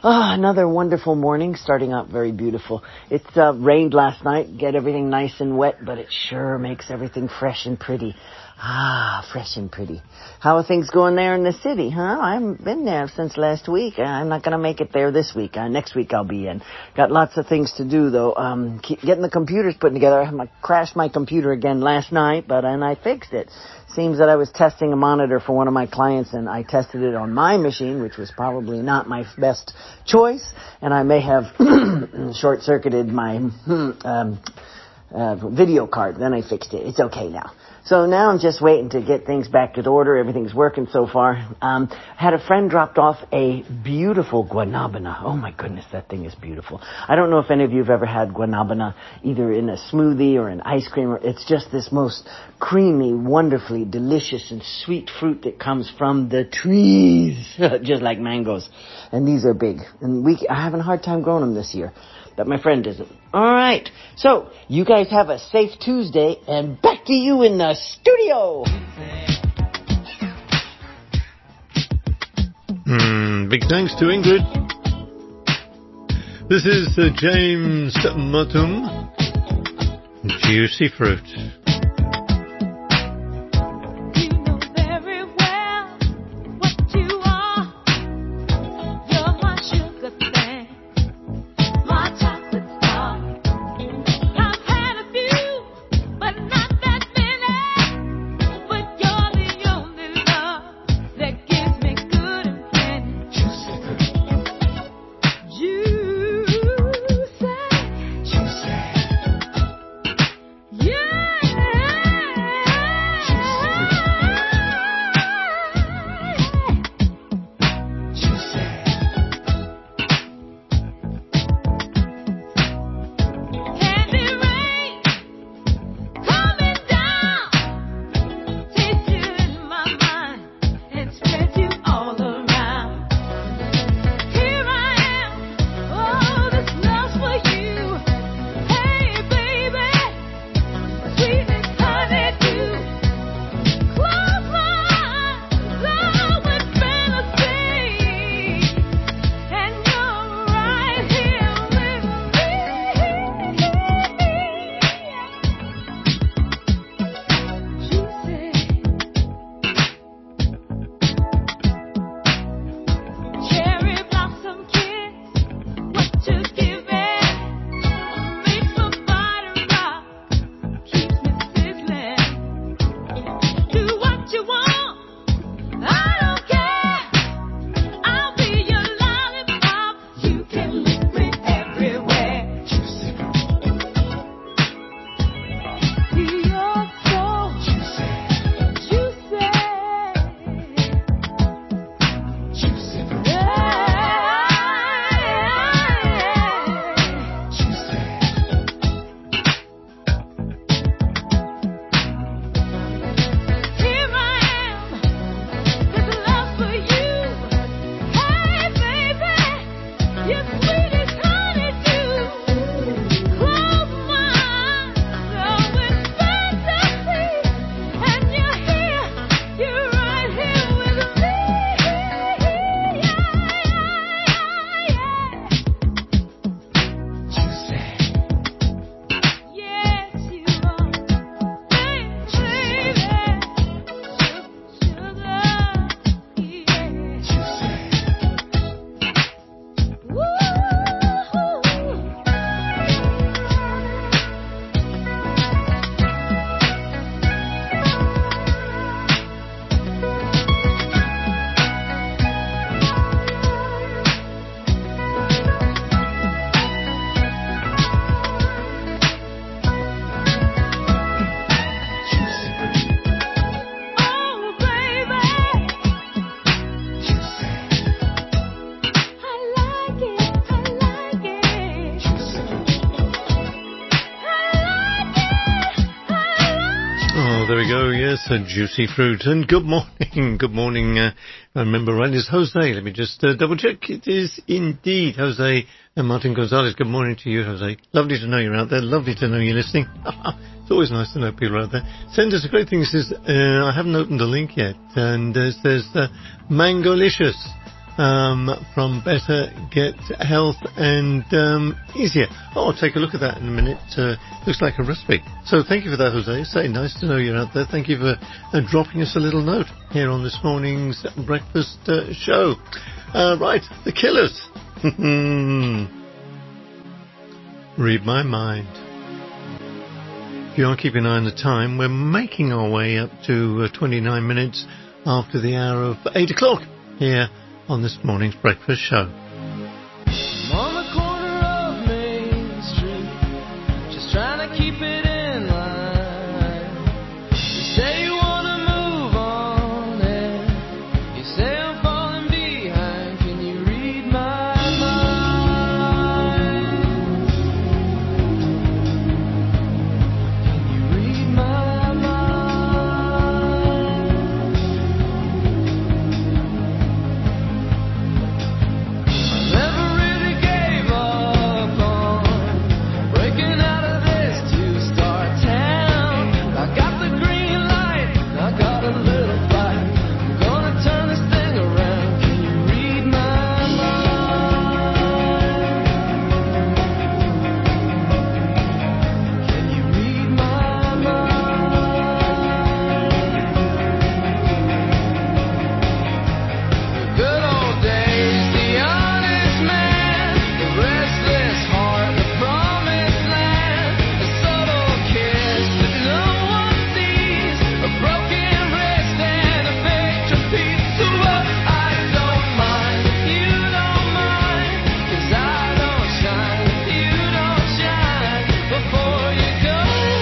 Ah, another wonderful morning, starting out very beautiful. It's uh, rained last night, get everything nice and wet, but it sure makes everything fresh and pretty. Ah, fresh and pretty. How are things going there in the city, huh? I haven't been there since last week. I'm not going to make it there this week. Uh, next week I'll be in. Got lots of things to do, though. Um, keep getting the computers put together. I crashed my computer again last night, but and I fixed it. Seems that I was testing a monitor for one of my clients, and I tested it on my machine, which was probably not my best choice, and I may have short-circuited my um, uh, video card. Then I fixed it. It's okay now. So now I'm just waiting to get things back in order. Everything's working so far. Um, had a friend dropped off a beautiful guanabana. Oh my goodness, that thing is beautiful. I don't know if any of you have ever had guanabana, either in a smoothie or an ice cream. Or it's just this most creamy, wonderfully delicious and sweet fruit that comes from the trees, just like mangoes. And these are big. And we, I'm having a hard time growing them this year. But my friend isn't. All right. So, you guys have a safe Tuesday, and back to you in the studio. Mm, big thanks to Ingrid. This is uh, James Mutum, Juicy Fruit. there we go. Yes, a juicy fruit. And good morning. Good morning. Uh, I remember right, it's Jose. Let me just uh, double check. It is indeed Jose and Martin Gonzalez. Good morning to you, Jose. Lovely to know you're out there. Lovely to know you're listening. It's always nice to know people out there. Send us a great thing. It says, uh, I haven't opened the link yet. And uh, it says, uh, Mangolicious. um, from Better Get Health and um, Easier. Oh, I'll take a look at that in a minute. Uh, looks like a recipe. So thank you for that, Jose. Say, nice to know you're out there. Thank you for uh, dropping us a little note here on this morning's breakfast uh, show. Uh, right, The Killers. Read my mind. If you are keeping an eye on the time, we're making our way up to uh, twenty-nine minutes after the hour of eight o'clock here on this morning's breakfast show. I'm on the corner of Main Street, just trying to keep it in line. You say you wanna move on, and you say I'm falling behind. Can you read my mind? Can you read my mind? Never really gave up on breaking out of this two-star town. I got the green light, I got a little fight. I'm gonna turn this thing around. Can you read my mind? Can you read my mind? The good old days, the honest man, the restless heart, the promised land, a subtle kiss that no one sees, a broken wrist and a fake trapeze. So what? I don't mind if you don't mind, 'cause I don't shine if you don't shine. Before you go,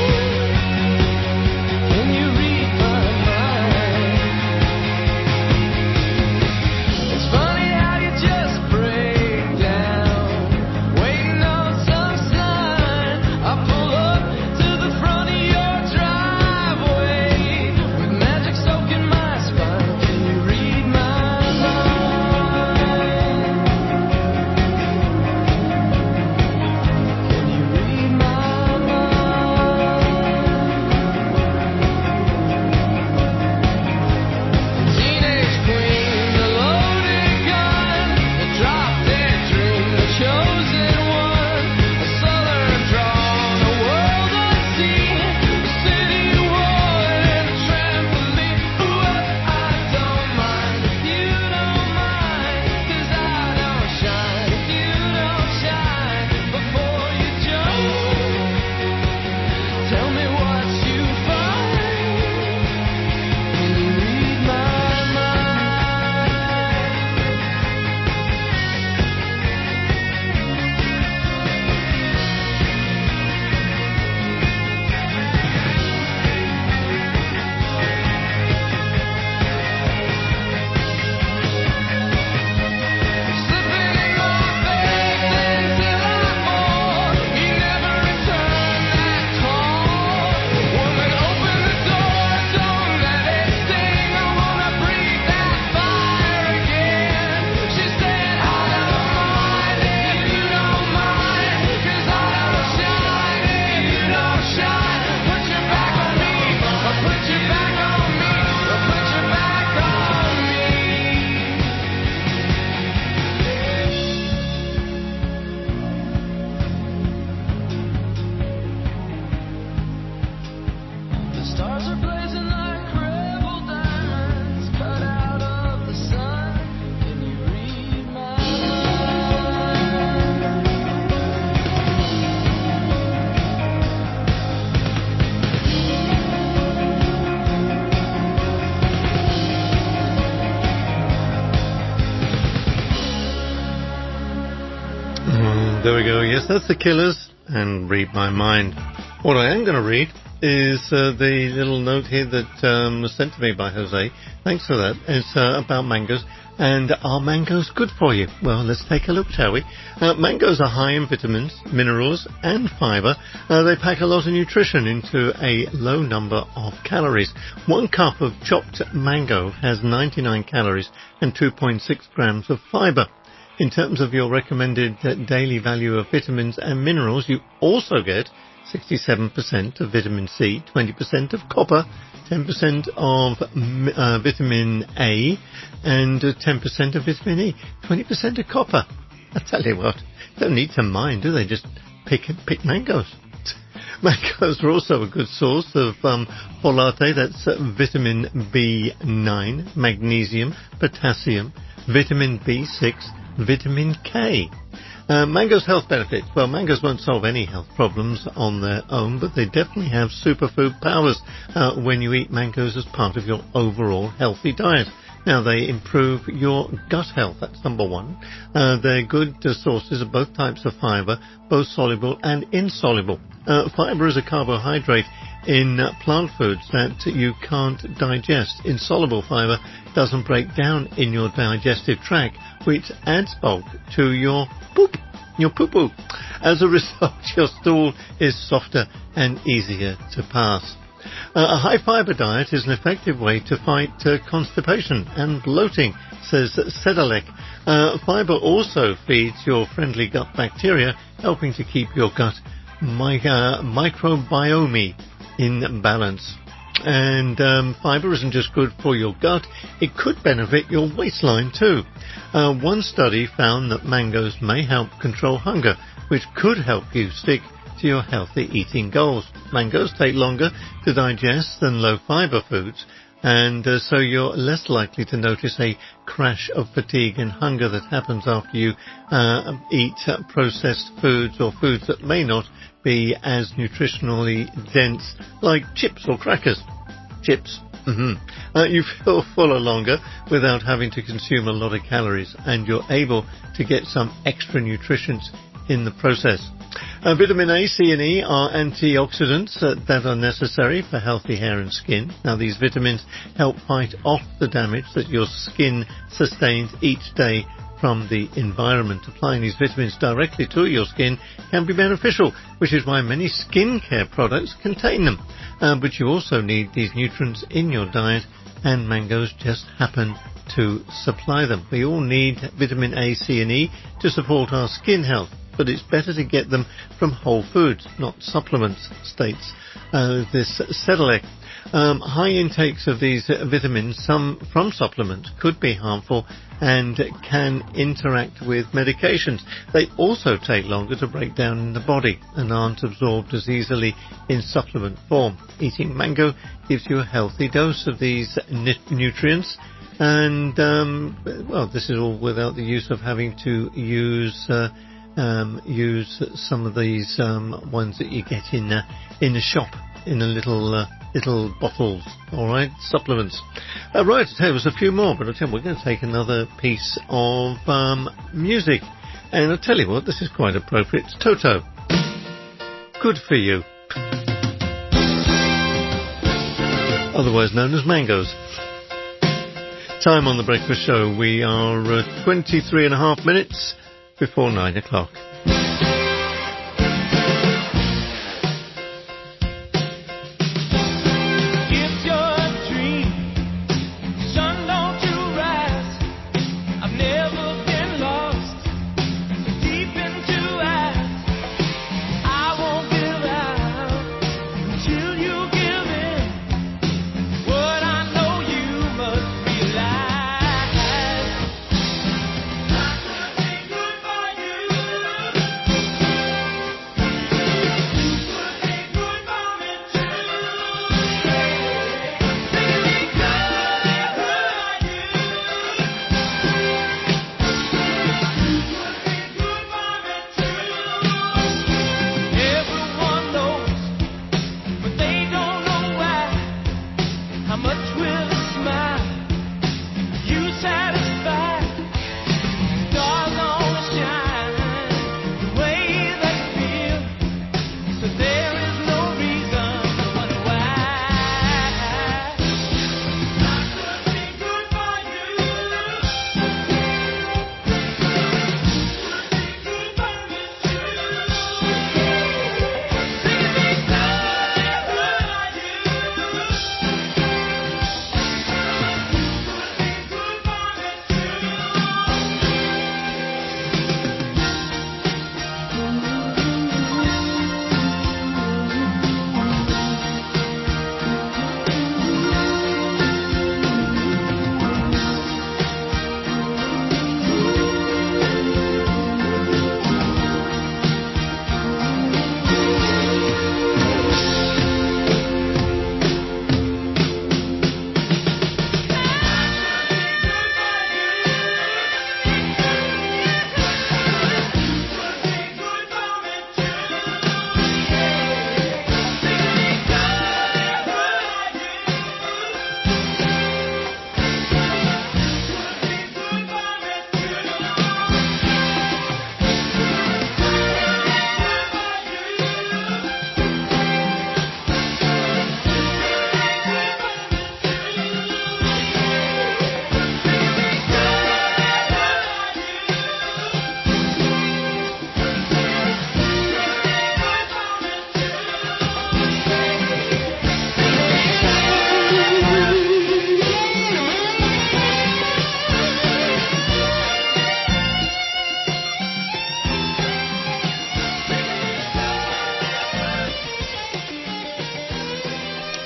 can you read my mind? It's funny how you just break down, waiting on some sign. I pull up to the front of your driveway with magic soaking my spine. Can you read my mind? Can you read my mind? Teenage queen, the loaded gun, the drop-dead dream, the chosen one, a southern drawn, a world unseen, a city wall and a trampoline. Ooh, I don't mind if you don't mind, 'cause I don't shine if you don't shine. Before you jump, tell me what you find. Can you read my mind? Slipping in my face until I fall. You never return that call. Woman, open the door, don't let it sting. I wanna breathe that fire again. She said, I don't mind if you don't mind, 'cause I don't shine if you don't shine. Put your back on me, or put your back on me, or put your back on me. The stars are blazing like rebel diamonds cut out of the sun. Can you read my mind? Mm, there we go. Yes, that's The Killers and Read My Mind. What I am going to read is uh, the little note here that um, was sent to me by Jose. Thanks for that. It's uh, about mangoes. And are mangoes good for you? Well, let's take a look, shall we? Uh, mangoes are high in vitamins, minerals and fibre. Uh, they pack a lot of nutrition into a low number of calories. One cup of chopped mango has ninety-nine calories and two point six grams of fibre. In terms of your recommended uh, daily value of vitamins and minerals, you also get sixty-seven percent of vitamin C, twenty percent of copper, ten percent of uh, vitamin A, and uh, ten percent of vitamin E. twenty percent of copper. I tell you what, don't need to mine, do they? Just pick pick mangoes. Mangoes are also a good source of um, folate, that's uh, vitamin B nine, magnesium, potassium, vitamin B six, vitamin K. Uh, mangoes' health benefits. Well, mangoes won't solve any health problems on their own, but they definitely have superfood powers uh, when you eat mangoes as part of your overall healthy diet. Now, they improve your gut health, that's number one. Uh, they're good uh, sources of both types of fiber, both soluble and insoluble. Uh, fiber is a carbohydrate in uh, plant foods that you can't digest. Insoluble fiber doesn't break down in your digestive tract, which adds bulk to your poop, your poo-poo. As a result, your stool is softer and easier to pass. Uh, a high-fiber diet is an effective way to fight uh, constipation and bloating, says Sedalek. Uh, fiber also feeds your friendly gut bacteria, helping to keep your gut mi- uh, microbiome in balance. And um, fiber isn't just good for your gut, it could benefit your waistline too. Uh, one study found that mangoes may help control hunger, which could help you stick to your healthy eating goals. Mangoes take longer to digest than low-fiber foods, and uh, so you're less likely to notice a crash of fatigue and hunger that happens after you uh, eat uh, processed foods or foods that may not be as nutritionally dense, like chips or crackers. Chips. Mm-hmm. Uh, you feel fuller longer without having to consume a lot of calories, and you're able to get some extra nutrients in the process. Uh, vitamin A, C and E are antioxidants uh, that are necessary for healthy hair and skin. Now, these vitamins help fight off the damage that your skin sustains each day from the environment. Applying these vitamins directly to your skin can be beneficial, which is why many skincare products contain them. Uh, but you also need these nutrients in your diet, and mangoes just happen to supply them. We all need vitamin A, C and E to support our skin health, but it's better to get them from whole foods, not supplements, states uh, this Sedalek. Um, high intakes of these uh, vitamins, some from supplements, could be harmful and can interact with medications. They also take longer to break down in the body and aren't absorbed as easily in supplement form. Eating mango gives you a healthy dose of these n- nutrients. And, um, well, this is all without the use of having to use uh, um, use some of these um, ones that you get in uh, in the shop in a little uh, little bottles. All right, supplements. Uh, right, there was a few more, but I tell you, we're going to take another piece of um, music, and I'll tell you what, this is quite appropriate. It's Toto. Good for you. Otherwise known as Mangoes. Time on the Breakfast Show. We are uh, twenty-three and a half minutes before nine o'clock. It's your dream, sun don't you rise. I've never been lost, deep into eyes. I won't give out until you give in. What I know you must realize. Not to be good for you.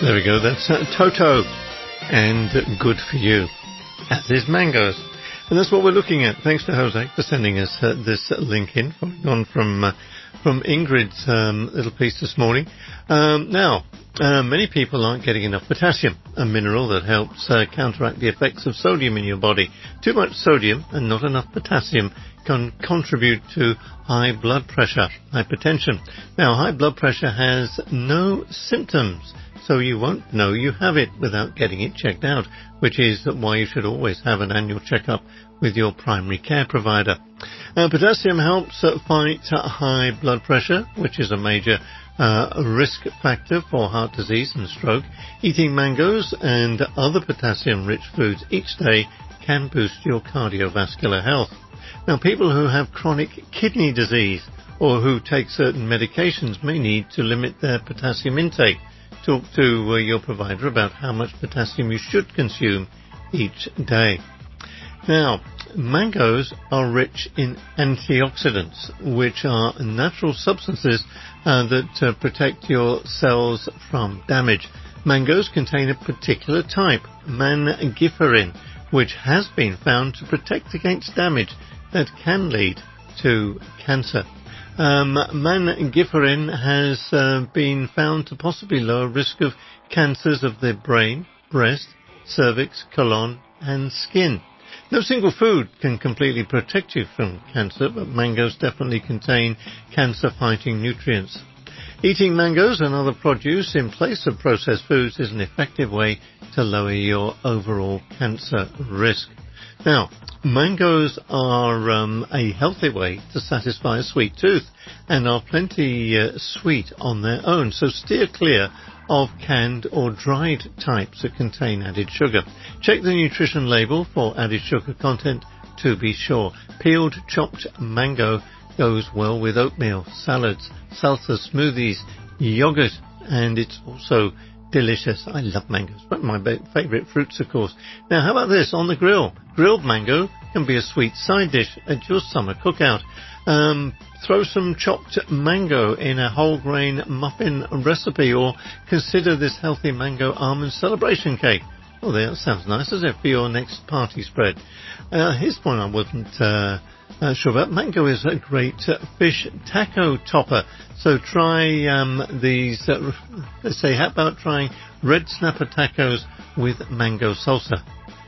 There we go. That's uh, Toto and Good For You, as is Mangoes. And that's what we're looking at. Thanks to Jose for sending us uh, this link in, following on from uh, from Ingrid's um, little piece this morning. Um, now, uh, many people aren't getting enough potassium, a mineral that helps uh, counteract the effects of sodium in your body. Too much sodium and not enough potassium can contribute to high blood pressure, hypertension. Now, high blood pressure has no symptoms, so you won't know you have it without getting it checked out, which is why you should always have an annual checkup with your primary care provider. Uh, potassium helps uh, fight uh, high blood pressure, which is a major uh, risk factor for heart disease and stroke. Eating mangoes and other potassium-rich foods each day can boost your cardiovascular health. Now, people who have chronic kidney disease or who take certain medications may need to limit their potassium intake. Talk to uh, your provider about how much potassium you should consume each day. Now, mangoes are rich in antioxidants, which are natural substances uh, that uh, protect your cells from damage. Mangoes contain a particular type, mangiferin, which has been found to protect against damage that can lead to cancer. Um, mangiferin has uh, been found to possibly lower risk of cancers of the brain, breast, cervix, colon, and skin. No single food can completely protect you from cancer, but mangoes definitely contain cancer-fighting nutrients. Eating mangoes and other produce in place of processed foods is an effective way to lower your overall cancer risk. Now, mangoes are um, a healthy way to satisfy a sweet tooth and are plenty uh, sweet on their own, so steer clear of canned or dried types that contain added sugar. Check the nutrition label for added sugar content to be sure. Peeled, chopped mango goes well with oatmeal, salads, salsa, smoothies, yogurt, and it's also delicious. I love mangoes, but my favourite fruits, of course. Now, how about this on the grill? Grilled mango can be a sweet side dish at your summer cookout. Um, throw some chopped mango in a whole grain muffin recipe, or consider this healthy mango almond celebration cake. Oh, that sounds nice, doesn't it, for your next party spread? Uh, here's one I wasn't uh, uh, sure about. Mango is a great uh, fish taco topper. So try um, these, uh, let's say, how about trying red snapper tacos with mango salsa?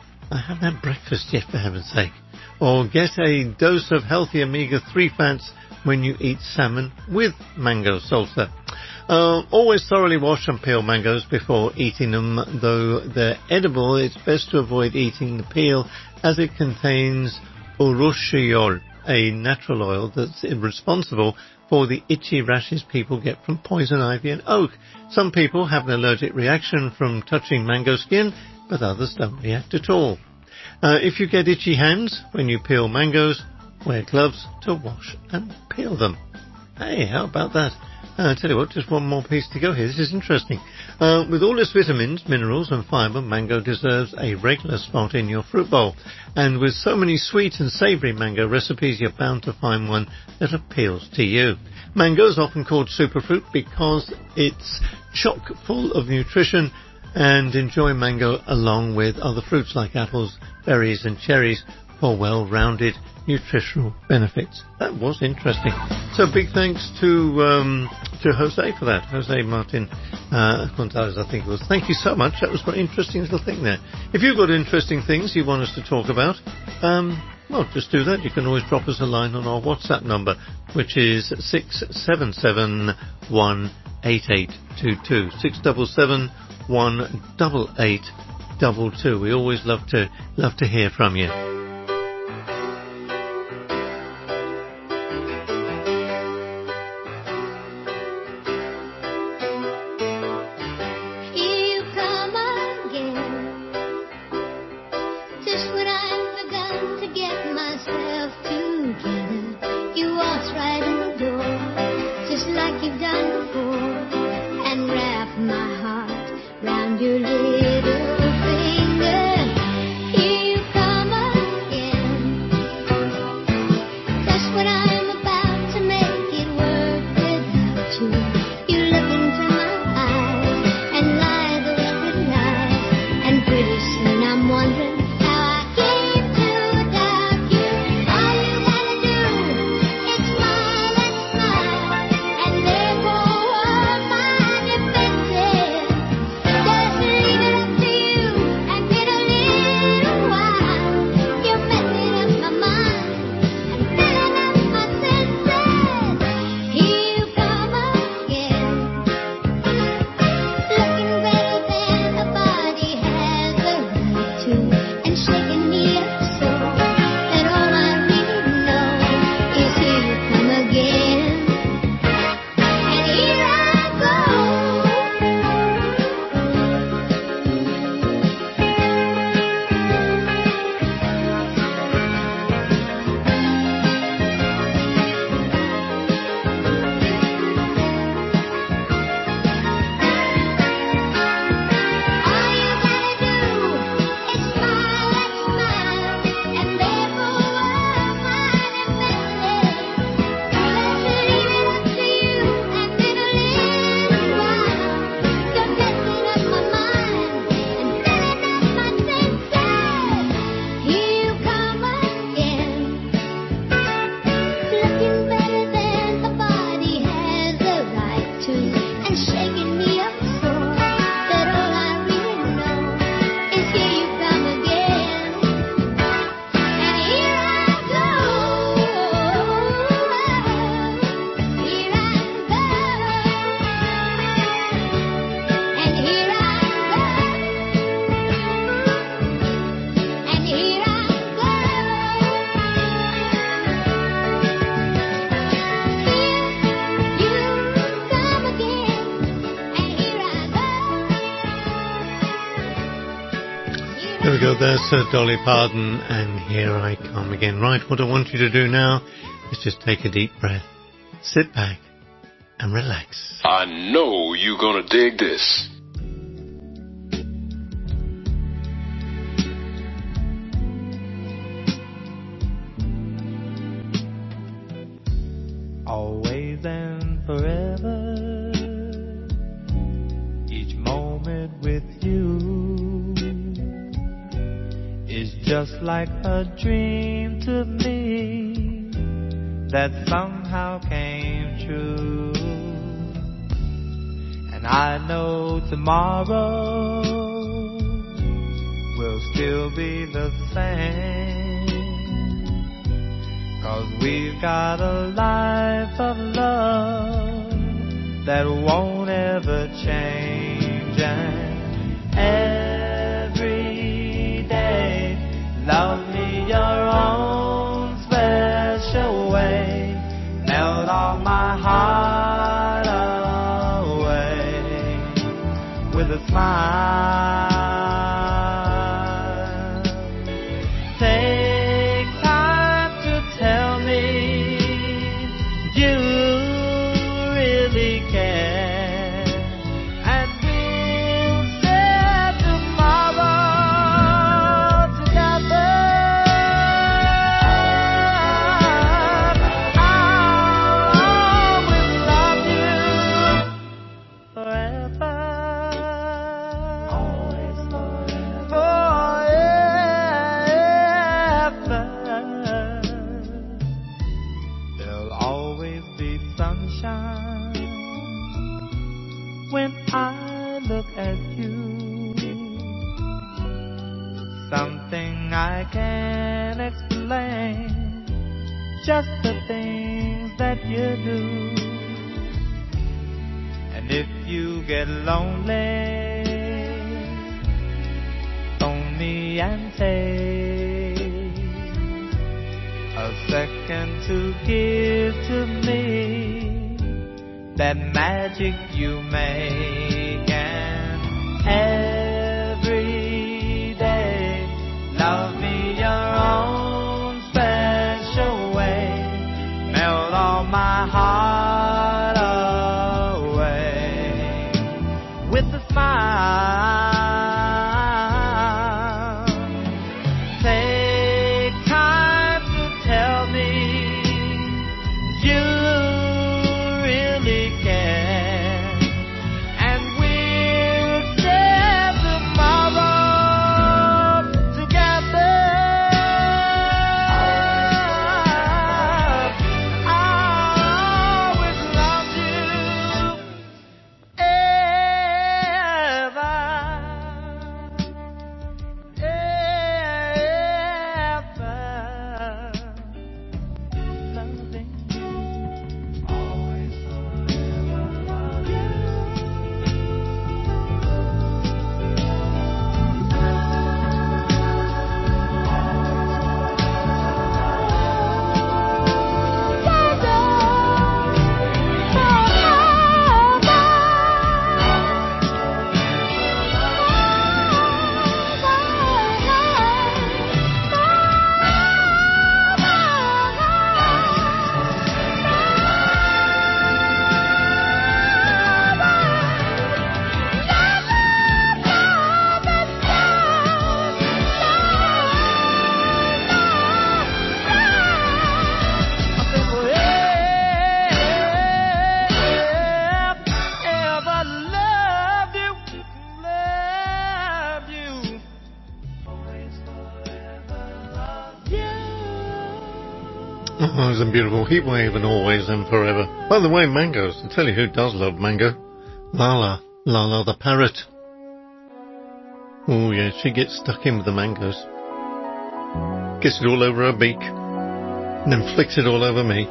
I haven't had breakfast yet, for heaven's sake. Or get a dose of healthy omega three fats when you eat salmon with mango salsa. Uh, always thoroughly wash and peel mangoes before eating them. Though they're edible, it's best to avoid eating the peel as it contains urushiol, a natural oil that's responsible for the itchy rashes people get from poison ivy and oak. Some people have an allergic reaction from touching mango skin, but others don't react at all. Uh, if you get itchy hands when you peel mangoes, wear gloves to wash and peel them. Hey, how about that? Uh, I tell you what, just one more piece to go here. This is interesting. Uh, with all its vitamins, minerals and fibre, mango deserves a regular spot in your fruit bowl. And with so many sweet and savoury mango recipes, you're bound to find one that appeals to you. Mango is often called superfruit because it's chock full of nutrition, and enjoy mango along with other fruits like apples, berries and cherries for well-rounded nutritional benefits. That was interesting. So big thanks to um, to Jose for that. Jose Martin uh, Gonzalez, I think it was. Thank you so much. That was a very interesting little thing there. If you've got interesting things you want us to talk about, um, well, just do that. You can always drop us a line on our WhatsApp number, which is six seven seven one eight eight two two. six seven seven one eight eight two two. We always love to love to hear from you. Your little finger, here you come again. that's uh, Dolly Parton, and Here I Come Again. Right, what I want you to do now is just take a deep breath, sit back, and relax. I know you're gonna dig this. Always and forever, each moment with you is just like a dream to me that somehow came true. And I know tomorrow will still be the same, 'cause we've got a life of love that won't ever change. And every day, love me your own special way. Melt all my heart away with a smile. Take time to tell me you really care, and we'll share tomorrow together. I'll always love you forever. Always forever. There'll always be sunshine when I look at you. Something I can't explain, just the things that you do. And if you get lonely, phone me and take a second to give to me that magic you make. And every day, love me your own special way. Melt all my heart away with a smile. Take time to tell me you really care, and we'll share tomorrow together. I'll always love you ever, ever loving you. Always forever love you. Ever love you, love you. Always forever love you. Oh, it's a beautiful heat wave, and always and forever. By the way, mangoes. I tell you who does love mango. Lala. Lala the parrot. Oh yeah, she gets stuck in with the mangoes. Gets it all over her beak. And then flicks it all over me.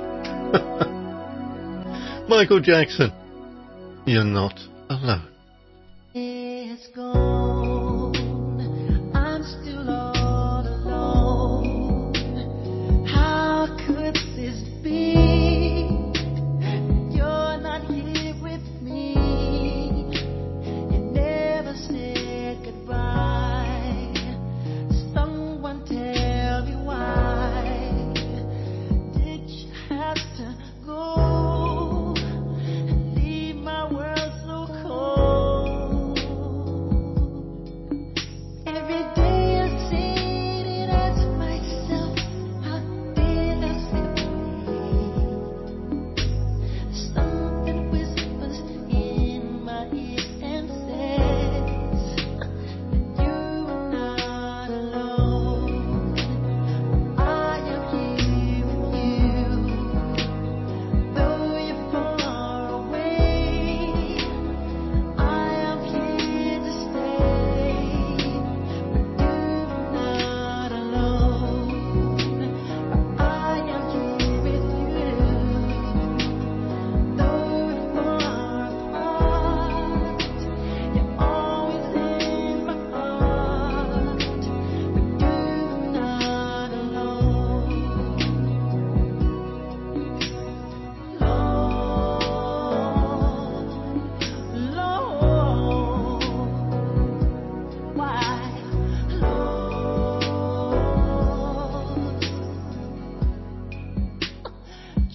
Michael Jackson. You're not alone. It's gone. I'm still all alone. How could this be? You're not here with me. You never said goodbye.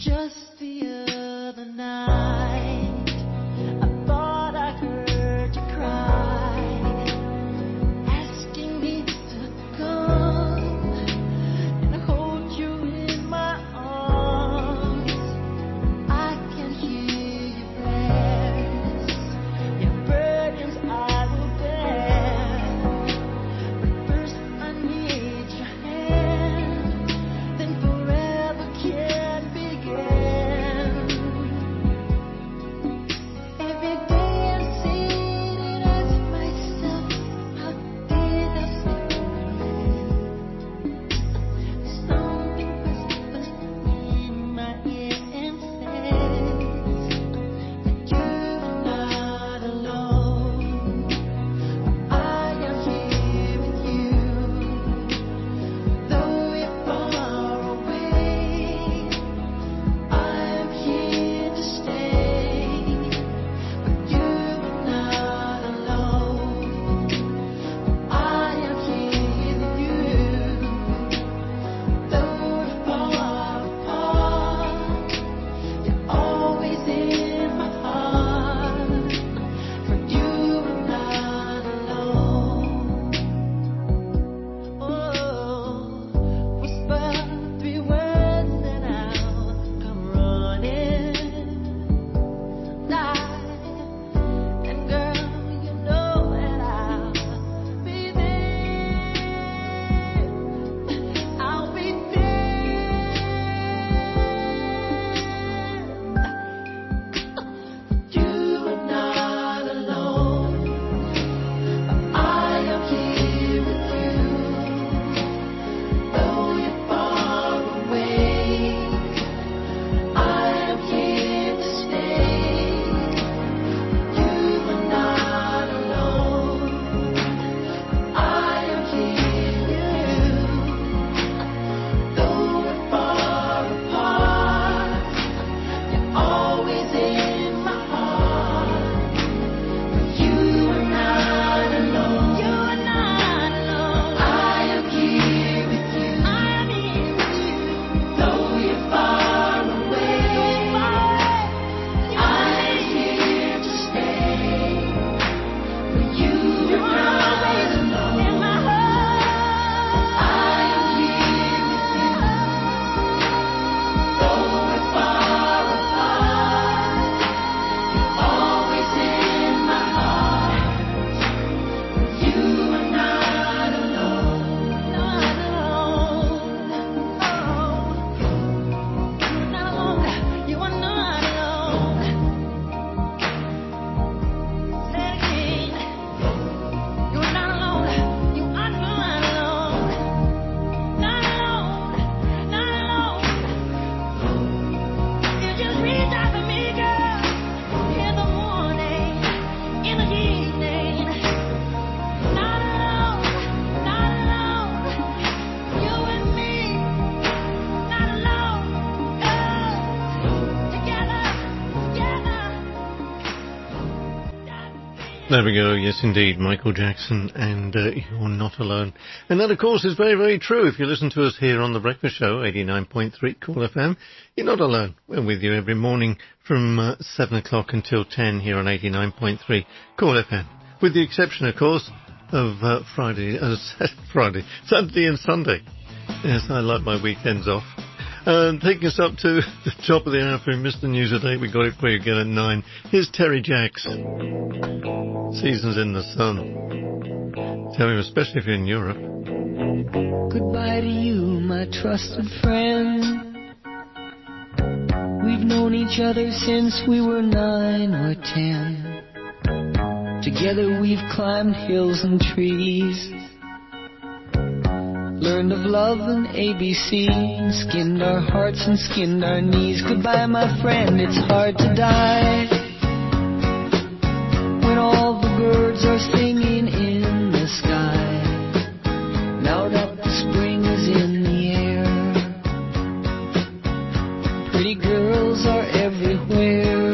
Just the other night, I thought I heard you cry, asking me to come and hold you in my arms. I can hear your prayers, your burdens I will bear. But first I need your hand, then forever can begin. Every day I see it as myself. How did I something whispers in my ear and says that you're not alone. I am here with you, though you're far away. I am here to stay, but you're not alone. I am here with you, though we're far apart. You're always in my heart, for you are not alone. Oh, whisper three words and I'll come running. And girl, you know that I'll be there. I'll be there. You are not alone. I am here with you, though you're far away. I am here to stay. You are not alone. I am here with you, though we're far apart. You're always in my heart. You are not alone. You are not alone. I am here with you. I am here with you, though you're far away. I am here to stay. But you are not alone. In my heart, I am here with you, though we're far apart. You're always in my heart. You are not alone. Not alone. You are not alone. Say it again. You are not alone. You are not alone. Not alone. Not alone. You just reach out to me, girl, in the morning, in the evening. Not alone. Not alone. You and me. Not alone. Together. Together. There we go. Yes, indeed. Michael Jackson and uh, You're Not Alone. And that, of course, is very, very true. If you listen to us here on The Breakfast Show, eighty-nine point three Cool F M, you're not alone. We're with you every morning from uh, seven o'clock until ten here on eighty-nine point three Cool F M. With the exception, of course, of uh, Friday, uh, Friday, Saturday and Sunday. Yes, I like my weekends off. And taking us up to the top of the hour for Mister News Today, we got it for you again at nine. Here's Terry Jacks. Seasons in the Sun. Tell him, especially if you're in Europe. Goodbye to you, my trusted friend. We've known each other since we were nine or ten. Together we've climbed hills and trees, learned of love and A B C, and skinned our hearts and skinned our knees. Goodbye, my friend, it's hard to die when all the birds are singing in the sky. Now that the spring is in the air, pretty girls are everywhere.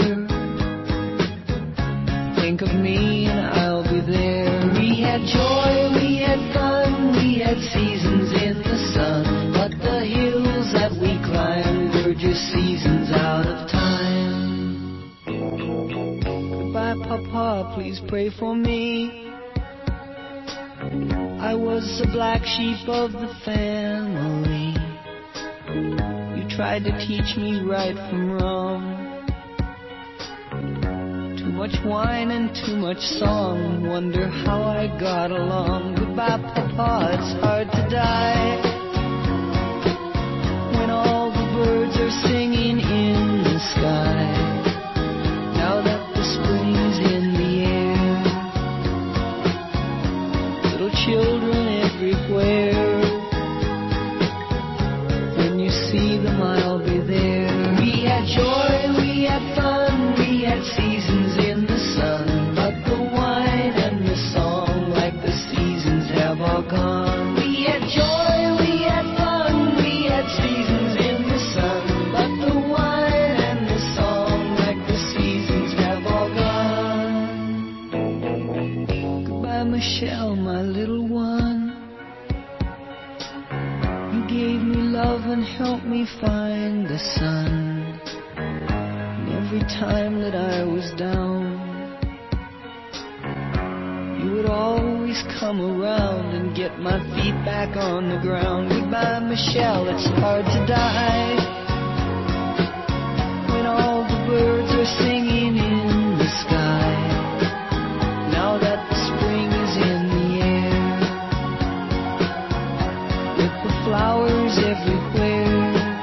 Think of me and I'll be there. We had joy, we had fun, we had seasons in the sun, but the hills that we climbed were just seasons Papa, please pray for me. I was the black sheep of the family. You tried to teach me right from wrong. Too much wine and too much song. Wonder how I got along. Goodbye, Papa, it's hard to die when all the birds are singing in the sky. Now that the spring's in the air, little children everywhere. When you see them, I'll be there. We had joy, we had fun, we had seasons in the sun, but the wine and the song, like the seasons, have all gone. We had joy, we had fun, we had seasons in the sun, but the wine and the song, like the seasons, have all gone. Goodbye, Michelle, my little one. You gave me love and helped me find the sun. Every time that I was down, you would always come around and get my feet back on the ground. Goodbye, Michelle, it's hard to die when all the birds are singing in the sky. Now that the spring is in the air, with the flowers everywhere,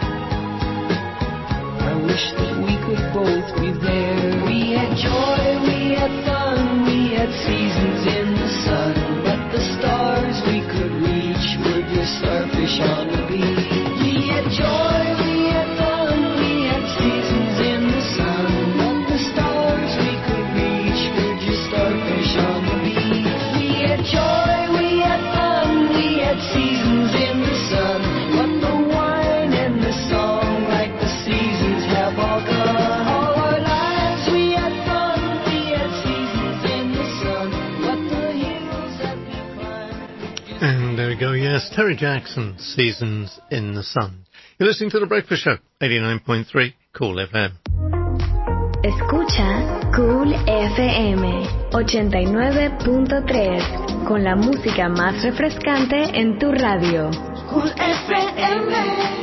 I wish that we could both be there. We had joy, we had fun, we had seasons in the sun, but the stars we could reach were just starfish on the beach. We had joy, we had fun, we had seasons in the sun, but the stars we could reach were just starfish on the beach. We had joy, we had fun, we had seasons in the sun, but the wine and the song, like the seasons, have all gone. All our lives we had fun, we had seasons in the sun, but the hills that we climbed. And there we go, yes, Terry Jackson, Seasons in the Sun. You're listening to The Breakfast Show, eighty-nine point three Cool F M. Escucha Cool F M ochenta y nueve punto tres con la música más refrescante en tu radio. Cool F M.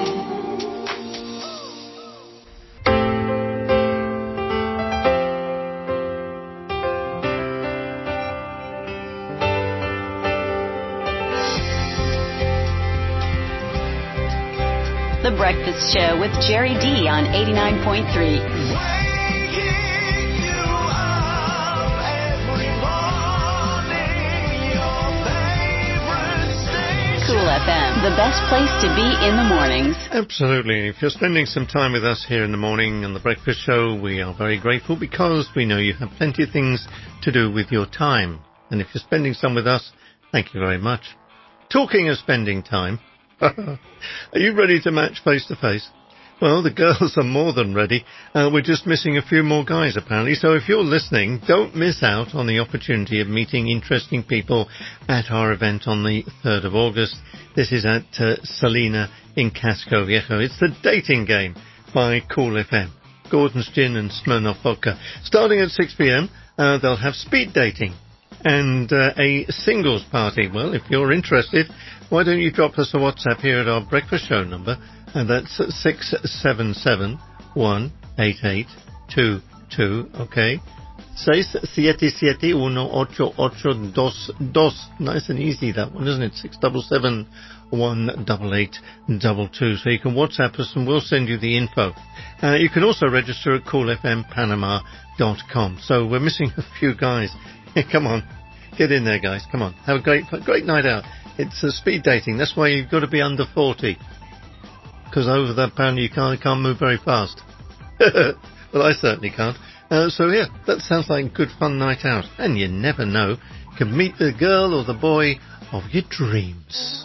The Breakfast Show with Jerry D on eighty-nine point three. Cool F M, the best place to be in the mornings. Absolutely. If you're spending some time with us here in the morning on The Breakfast Show, we are very grateful because we know you have plenty of things to do with your time. And if you're spending some with us, thank you very much. Talking of spending time, are you ready to match face to face? Well, the girls are more than ready. Uh, we're just missing a few more guys, apparently. So if you're listening, don't miss out on the opportunity of meeting interesting people at our event on the third of August. This is at uh, Salina in Casco Viejo. It's the dating game by Cool F M. Gordon's Gin and Smirnoff Vodka. Starting at six p.m., uh, they'll have speed dating and uh, a singles party. Well, if you're interested, why don't you drop us a WhatsApp here at our breakfast show number, and that's six seven seven, one eight eight two two, okay? six siete siete, one eight eight two two. Nice and easy, that one, isn't it? six seven seven, one eight eight two two. So you can WhatsApp us and we'll send you the info. Uh, you can also register at cool f m panama dot com. So we're missing a few guys. Come on, get in there, guys. Come on, have a great, great night out. It's uh, speed dating. That's why you've got to be under forty, because over that apparently you can't can't move very fast. Well, I certainly can't. Uh, so yeah, that sounds like a good fun night out. And you never know, you can meet the girl or the boy of your dreams.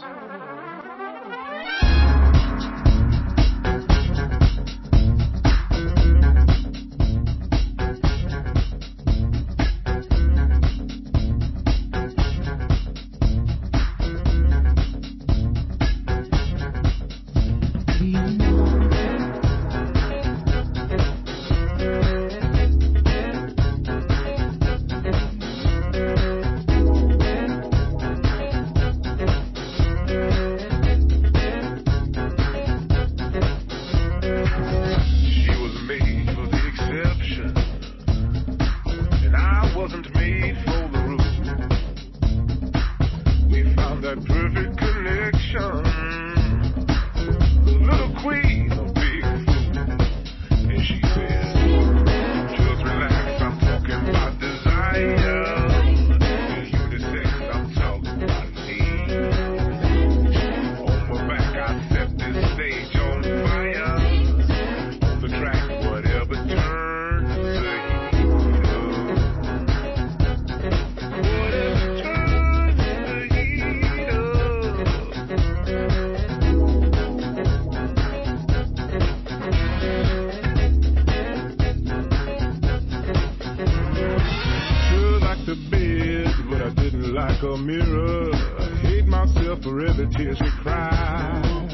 for every tear she cried.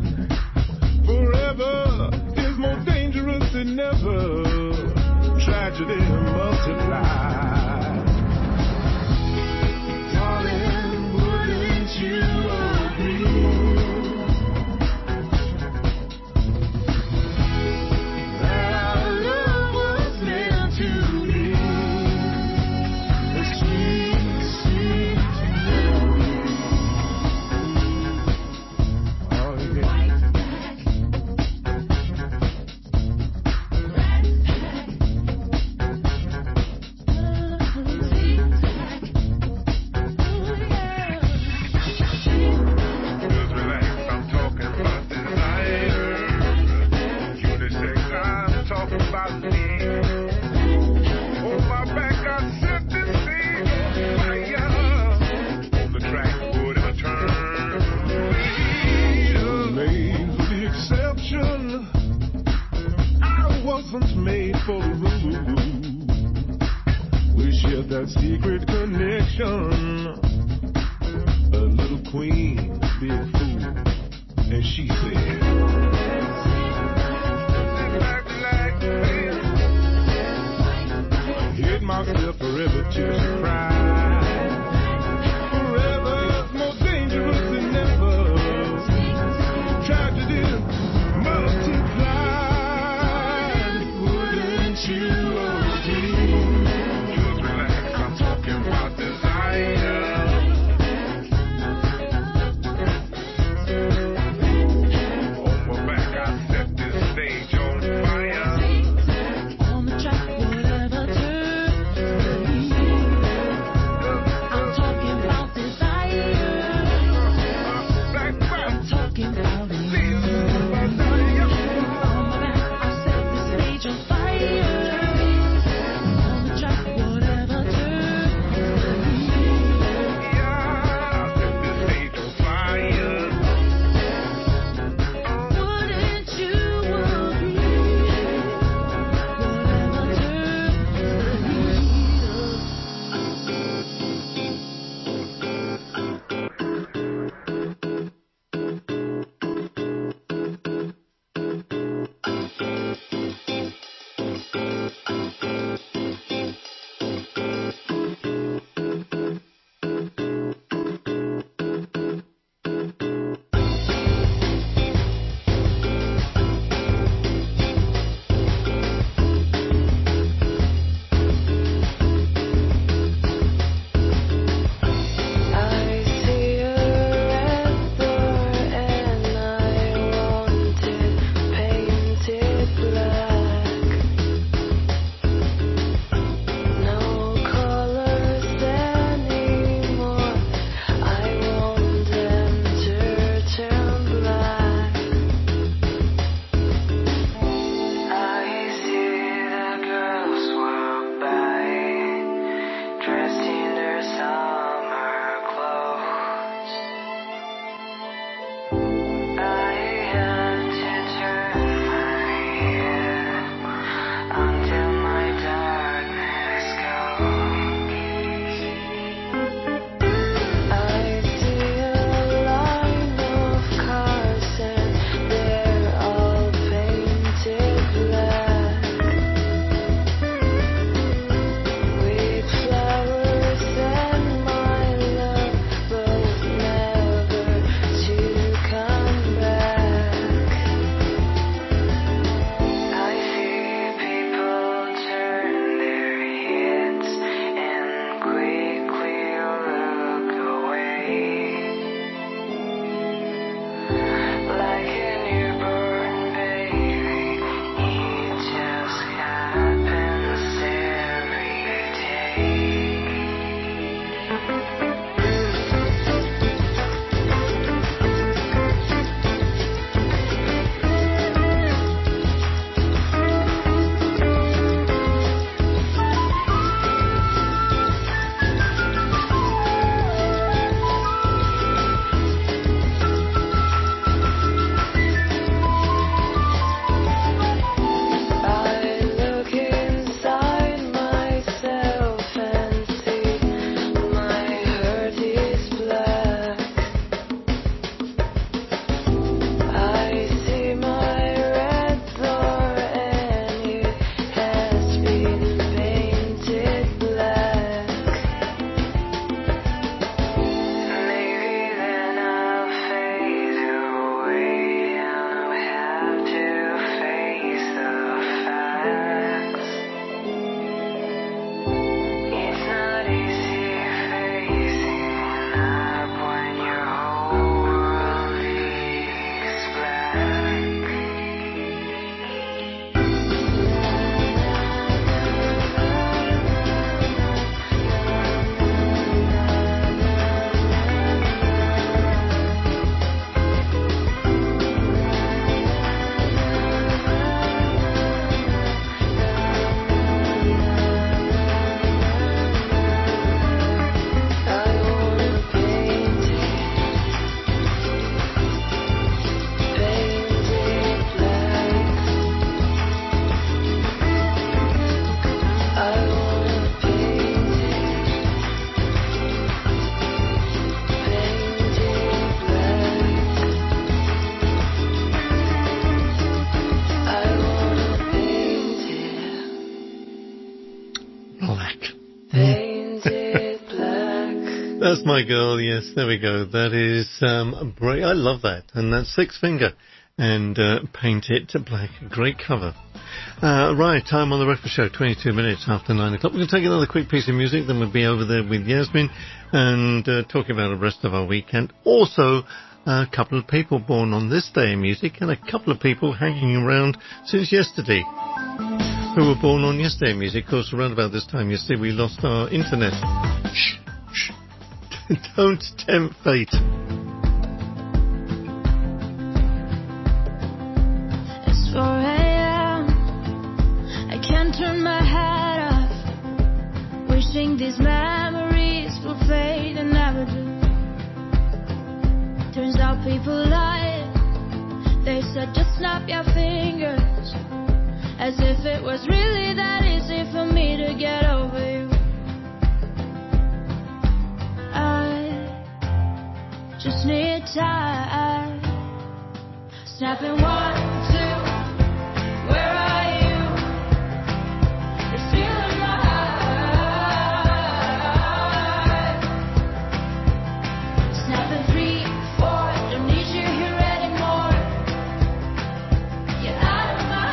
Forever is more dangerous than never. Tragedy multiplied. Darling, wouldn't you agree that our love was meant to be a sweet, sweet memory? Oh, yeah. Made for the rule. We shared that secret connection. A little queen, big fool, and she said, I hid myself forever till she cried. Forever more dangerous than ever. Tragedy multiplied. You agree? Just relax, I'm talking about desire. On my That's my girl, yes, there we go. That is, um, Bray. I love that. And that's Six Finger. And, uh, Paint It Black. Great cover. Uh, right, time on the Breakfast Show, twenty-two minutes after nine o'clock. We're going to take another quick piece of music, then we'll be over there with Yasmin and, uh, talking about the rest of our weekend. Also, a couple of people born on this day in music and a couple of people hanging around since yesterday who were born on yesterday in music. Of course, around about this time yesterday, we lost our internet. Shh, shh. Don't tempt fate. It's four a.m. I can't turn my head off, wishing these memories will fade and never do. Turns out people lie. They said just snap your fingers, as if it was really that easy for me to get over you. I just need time. Snapping one, two, where are you? You're still in my heart. Snapping three, four, don't need you here anymore. Get out of my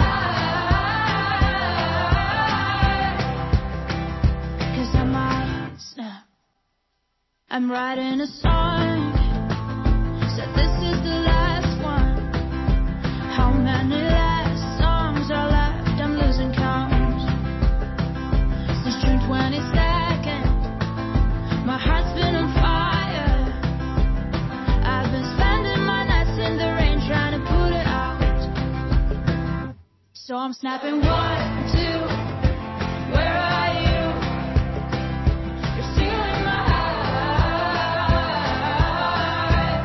heart. 'Cause I might snap. I'm writing a song, said this is the last one. How many last songs are left? I'm losing count. Since June twenty-second, my heart's been on fire. I've been spending my nights in the rain trying to put it out. So I'm snapping one, two, where are you? You're still in my heart.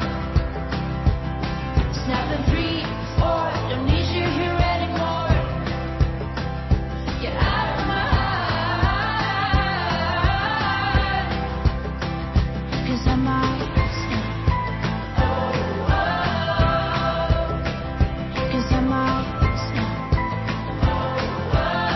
Snapping three, four, don't need you here anymore. Get out of my heart. 'Cause I might snap. Oh, oh. 'Cause I might snap. Oh,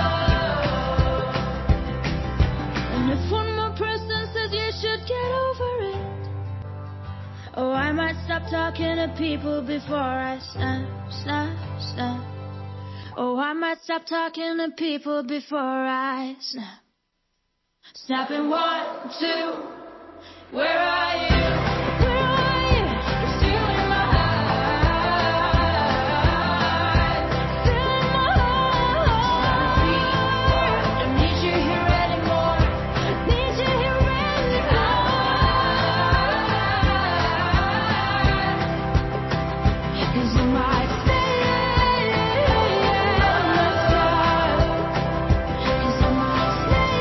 oh. And if one more person says you should get over it, oh, I might stop talking to people before I snap, snap, snap. Oh, I might stop talking to people before I snap. Snapping one, two, where are you? Where are you? You're still in my heart. Still in my heart. Don't need you here anymore. Need you here anymore. 'Cause I might stay. Let's go. 'Cause I might stay.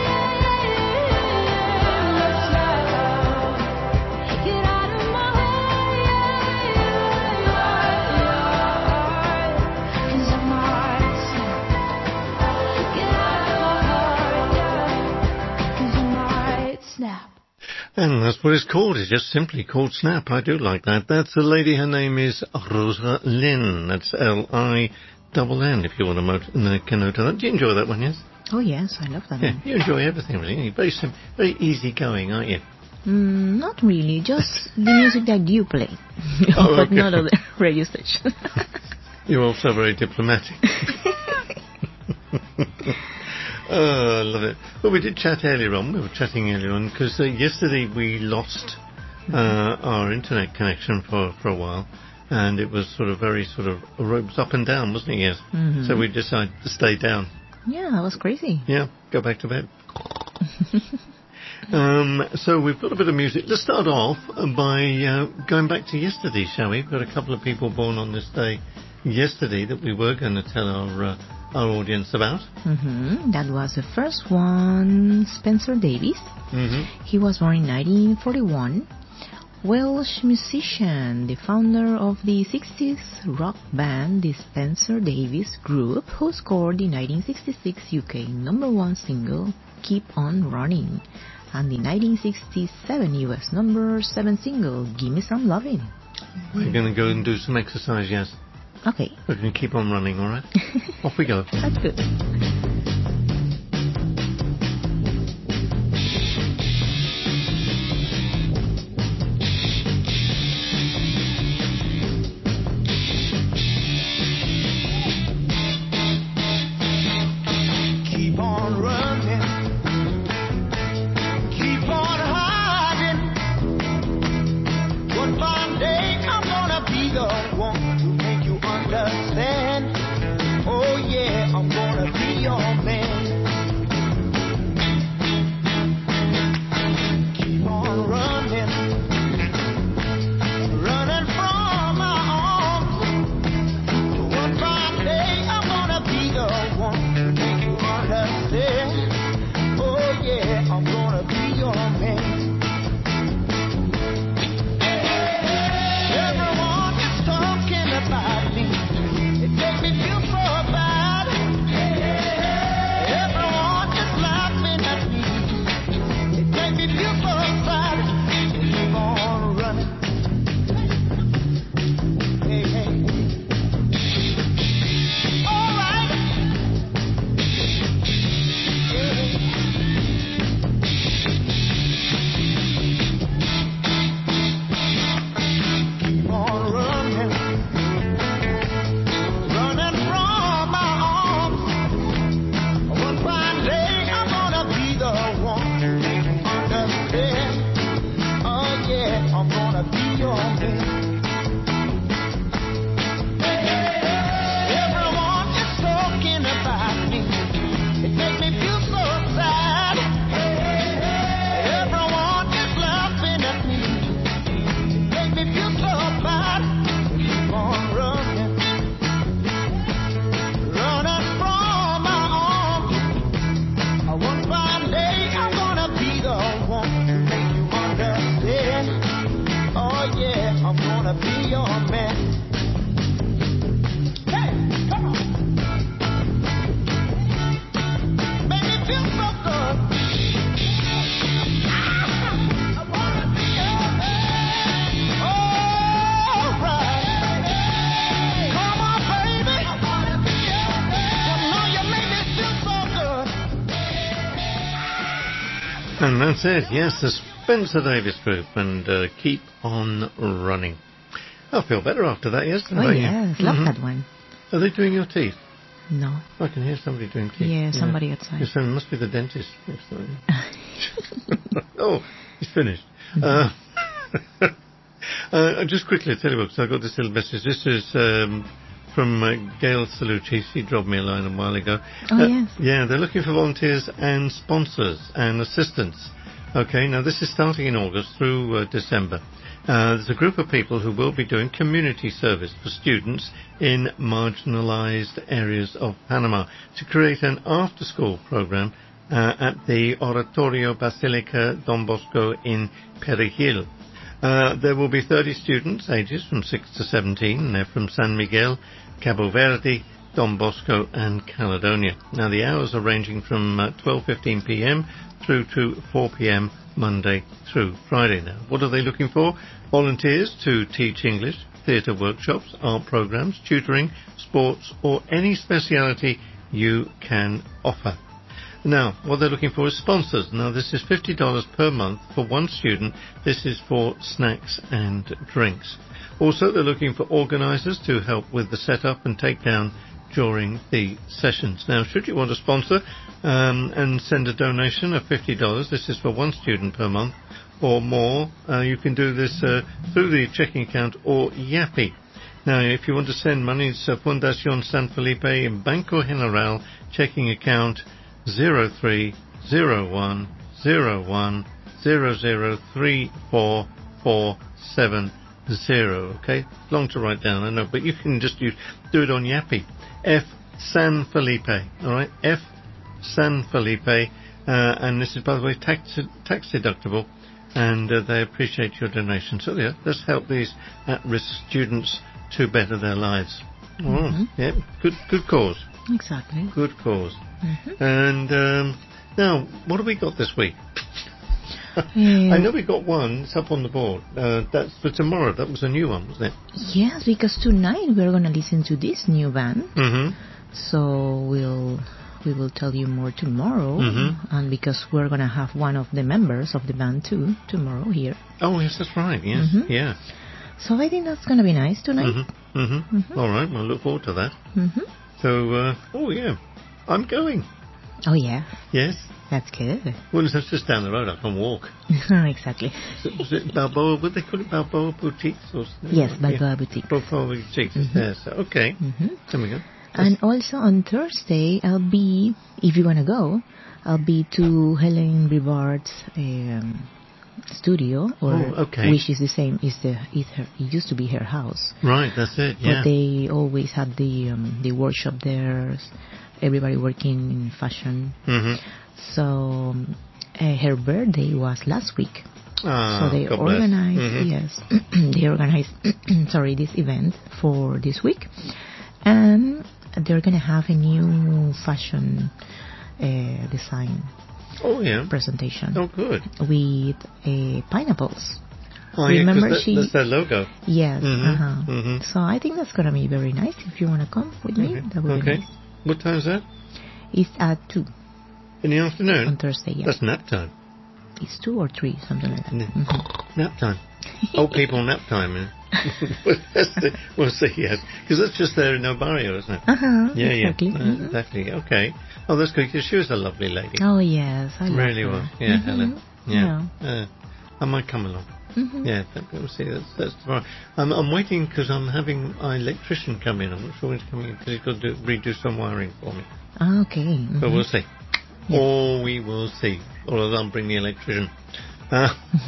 Let's go. Get out of my heart. 'Cause I might snap. Get out of my heart. 'Cause I might snap. And that's what it's called. It's just simply called Snap. I do like that. That's the lady. Her name is Rosa Lynn. That's L I N N, if you want to mo- make a note of that. Do you enjoy that one, yes? Oh, yes, I love that Yeah, one. you enjoy everything, really. You're very, sim- very easygoing, aren't you? Mm, not really, just the music that you play. Oh, But okay. not on the radio station. You're also very diplomatic. Oh, I love it. Well, we did chat earlier on. We were chatting earlier on because uh, yesterday we lost uh, our internet connection for, for a while, and it was sort of very sort of ropes up and down, wasn't it? Yes. Mhm. So we decided to stay down. Yeah, that was crazy. Yeah, go back to bed. um, so we've got a bit of music. Let's start off by uh, going back to yesterday, shall we? We've got a couple of people born on this day yesterday that we were going to tell our uh, our audience about. hmm That was the first one, Spencer Davis. Mm-hmm. He was born in nineteen forty-one. Welsh musician, the founder of the sixties rock band, the Spencer Davis Group, who scored the nineteen sixty-six U K number one single, Keep On Running, and the nineteen sixty-seven U S number seven single, Gimme Some Lovin'. We're going to go and do some exercise, yes. Okay. We're going to keep on running, all right? Off we go. That's good. And that's it, yes, the Spencer Davis Group, and uh, Keep On Running. I feel better after that, yes? Oh, yes, love mm-hmm. that one. Are they doing your teeth? No. I can hear somebody doing teeth. Yeah, somebody yeah. outside. Yes, it must be the dentist next door. Oh, he's finished. Mm-hmm. Uh, uh, just quickly, tell you what, because I got this little message. This is um, from uh, Gail Salucci. She dropped me a line a while ago. Oh, uh, yes. Yeah, they're looking for volunteers and sponsors and assistants. Okay, now this is starting in August through uh, December. Uh, there's a group of people who will be doing community service for students in marginalized areas of Panama to create an after-school program uh, at the Oratorio Basilica Don Bosco in Perejil. Uh, there will be thirty students, ages from six to seventeen, and they're from San Miguel, Cabo Verde, Don Bosco and Caledonia. Now the hours are ranging from uh, twelve fifteen p.m. through to four p.m. Monday through Friday. Now, what are they looking for? Volunteers to teach English, theatre workshops, art programs, tutoring, sports, or any speciality you can offer. Now, what they're looking for is sponsors. Now, this is fifty dollars per month for one student. This is for snacks and drinks. Also, they're looking for organisers to help with the setup and takedown during the sessions. Now, should you want to sponsor um, and send a donation of fifty dollars, this is for one student per month or more, uh, you can do this uh, through the checking account or Yapi. Now, if you want to send money, it's uh, Fundación San Felipe in Banco General, checking account zero three zero one zero one zero zero three four four seven zero. Okay, long to write down, I know, but you can just use, do it on Yapi. F San Felipe, all right, F San Felipe, uh, and this is, by the way, tax tax deductible, and uh, they appreciate your donation. So yeah, let's help these at-risk students to better their lives. Oh, mm-hmm. Yeah, good good cause. Exactly. Good cause. Mm-hmm. And um, now, what have we got this week? Yeah. I know we got one. It's up on the board. Uh, that's for tomorrow. That was a new one, wasn't it? Yes, because tonight we're going to listen to this new band. Mm-hmm. So we'll we will tell you more tomorrow. Mm-hmm. And because we're going to have one of the members of the band too tomorrow here. Oh, yes, that's right. Yes, mm-hmm. yeah. So I think that's going to be nice tonight. Mm-hmm. Mm-hmm. Mm-hmm. All right. Well, look forward to that. Mm-hmm. So, uh, oh yeah, I'm going. Oh yeah. Yes. That's good. Well, it's just down the road. I can walk. Exactly. So, is it Balboa? Would they call it Balboa Boutiques? Or yes, Balboa yeah. Boutique. Balboa Boutiques is mm-hmm. there. So, okay. Mm-hmm. There we go. And also on Thursday, I'll be, if you want to go, I'll be to Helen Rivard's um, studio, or oh, okay. which is the same. Is the is her, it used to be her house. Right, that's it. Yeah. But they always had the um, the workshop there. Everybody working in fashion. Mm-hmm. So um, uh, her birthday was last week. Oh, so they God organized, mm-hmm. yes, they organized, sorry, this event for this week, and they're gonna have a new fashion uh, design. Oh yeah. Presentation. Oh good. With uh, pineapples. Oh, Remember yeah, she? That's their logo. Yes. Mm-hmm. Uh-huh. Mm-hmm. So I think that's gonna be very nice. If you wanna come with me, okay. that would okay. be nice. What time is that? It's at two. In the afternoon? On Thursday, yeah. That's nap time. It's two or three, something like that. N- mm-hmm. Nap time. Old people nap time. Eh? We'll see, yes. Because that's just there in El Barrio, isn't it? Uh-huh, yeah, exactly. yeah. Mm-hmm. Uh, definitely. Okay. Oh, that's good, because she was a lovely lady. Oh, yes. I love really her. was. Yeah, mm-hmm. Helen. Yeah. yeah. Uh, I might come along. Mm-hmm. Yeah, we'll see. That's, that's tomorrow. I'm, I'm waiting because I'm having my electrician come in. I'm not sure when he's coming in because he's got to do, redo some wiring for me. Ah, okay. Mm-hmm. But we'll see. Yes. Oh, we will see. Although I'll bring the electrician. Uh,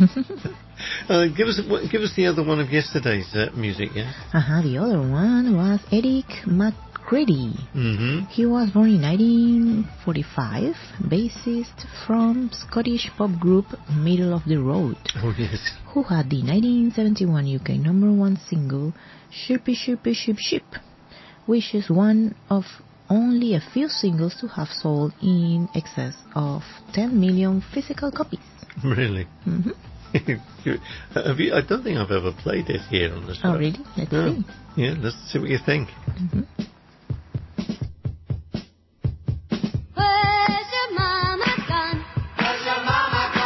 uh, give us give us the other one of yesterday's uh, music, yeah? Uh-huh, the other one was Eric McCready. Mm-hmm. He was born in nineteen forty-five, bassist from Scottish pop group Middle of the Road. Oh, yes. Who had the nineteen seventy-one U K number one single, Shirpy Shirpy Ship Ship, which is one of only a few singles to have sold in excess of ten million physical copies. Really? Mm-hmm. Have you, I don't think I've ever played it here on the show. Oh, really? Let's no. see. Yeah, let's see what you think. Mm-hmm. Where's your mama gone? Where's your mama gone?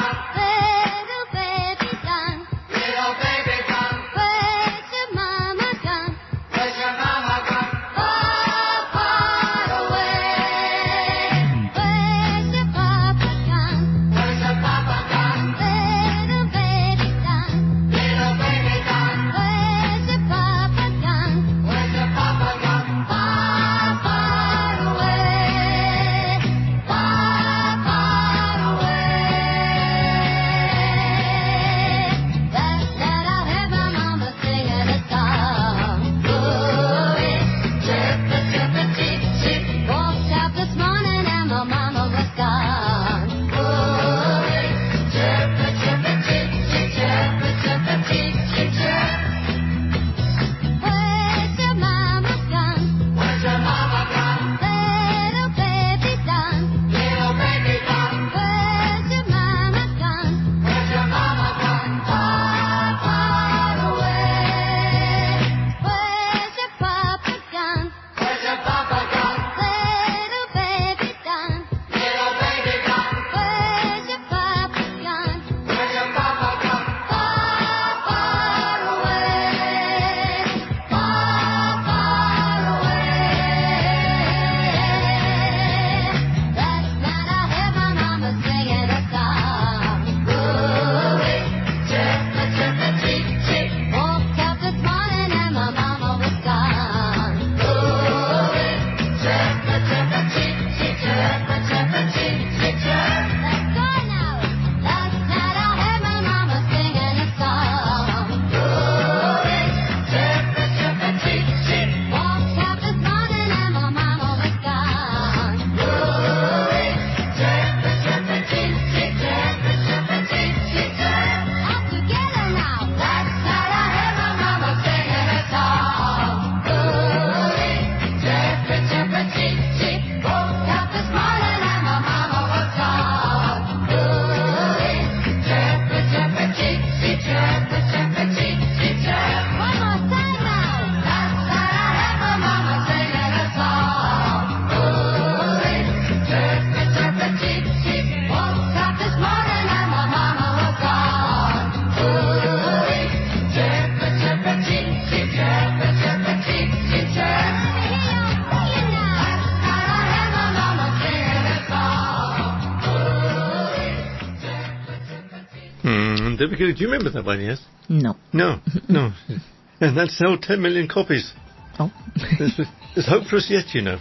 There we go. Do you remember that one, yes? No. No, no. And that sold ten million copies. Oh. there's, there's hope for us yet, you know.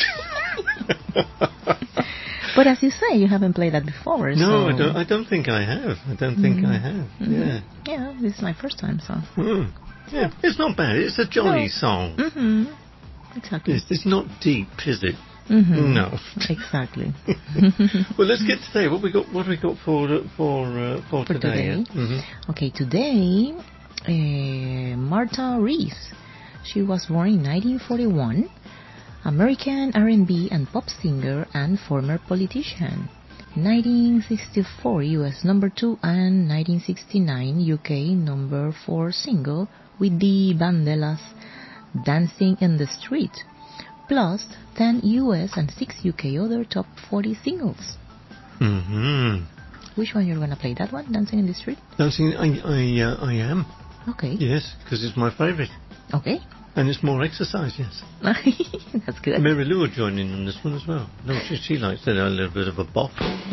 But as you say, you haven't played that before. No, so... I don't. I don't think I have. I don't think mm-hmm. I have. Mm-hmm. Yeah. Yeah, this is my first time, so. Mm. Yeah, it's not bad. It's a jolly no. song. Mm-hmm. Exactly. It's, it's not deep, is it? Mm-hmm. No. Exactly. Well, let's get today. What we got? What we got for for uh, for, for today? today. Yeah? Mm-hmm. Okay, today, uh, Martha Reese. She was born in nineteen forty-one. American R and B and pop singer and former politician. nineteen sixty-four U S number two and nineteen sixty-nine U K number four single with the Vandellas, Dancing in the Street, plus ten U S and six U K other top forty singles. Mm-hmm. Which one you're gonna play? That one, Dancing in the Street? Dancing, I I, uh, I am. Okay. Yes, because it's my favourite. Okay. And it's more exercise, yes. That's good. Mary Lou will join in on this one as well. No, she, she likes it, a little bit of a bop.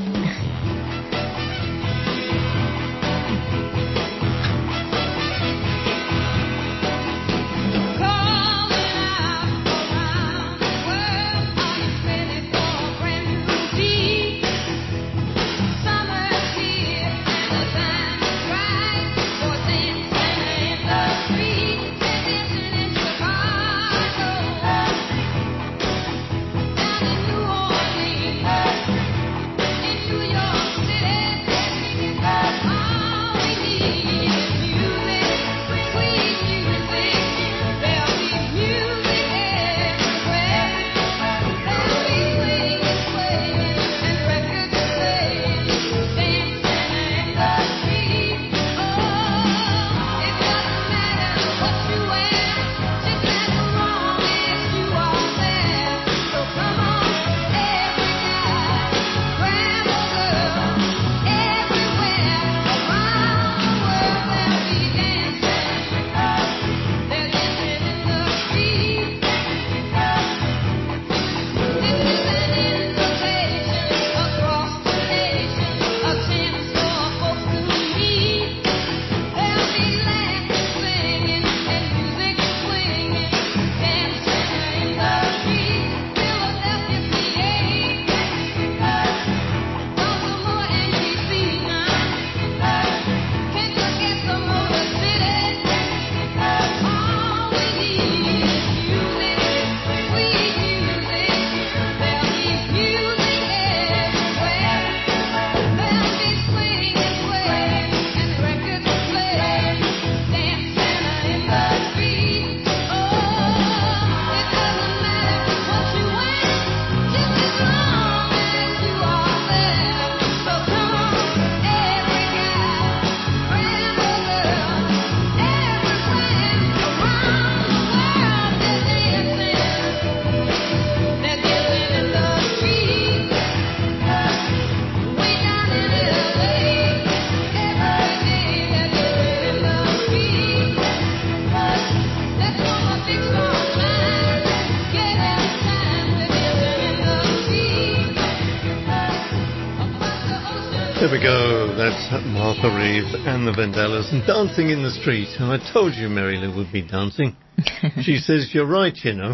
There we go. That's Martha Reeves and the Vandellas and Dancing in the Street. And I told you Mary Lou would be dancing. She says you're right, you know.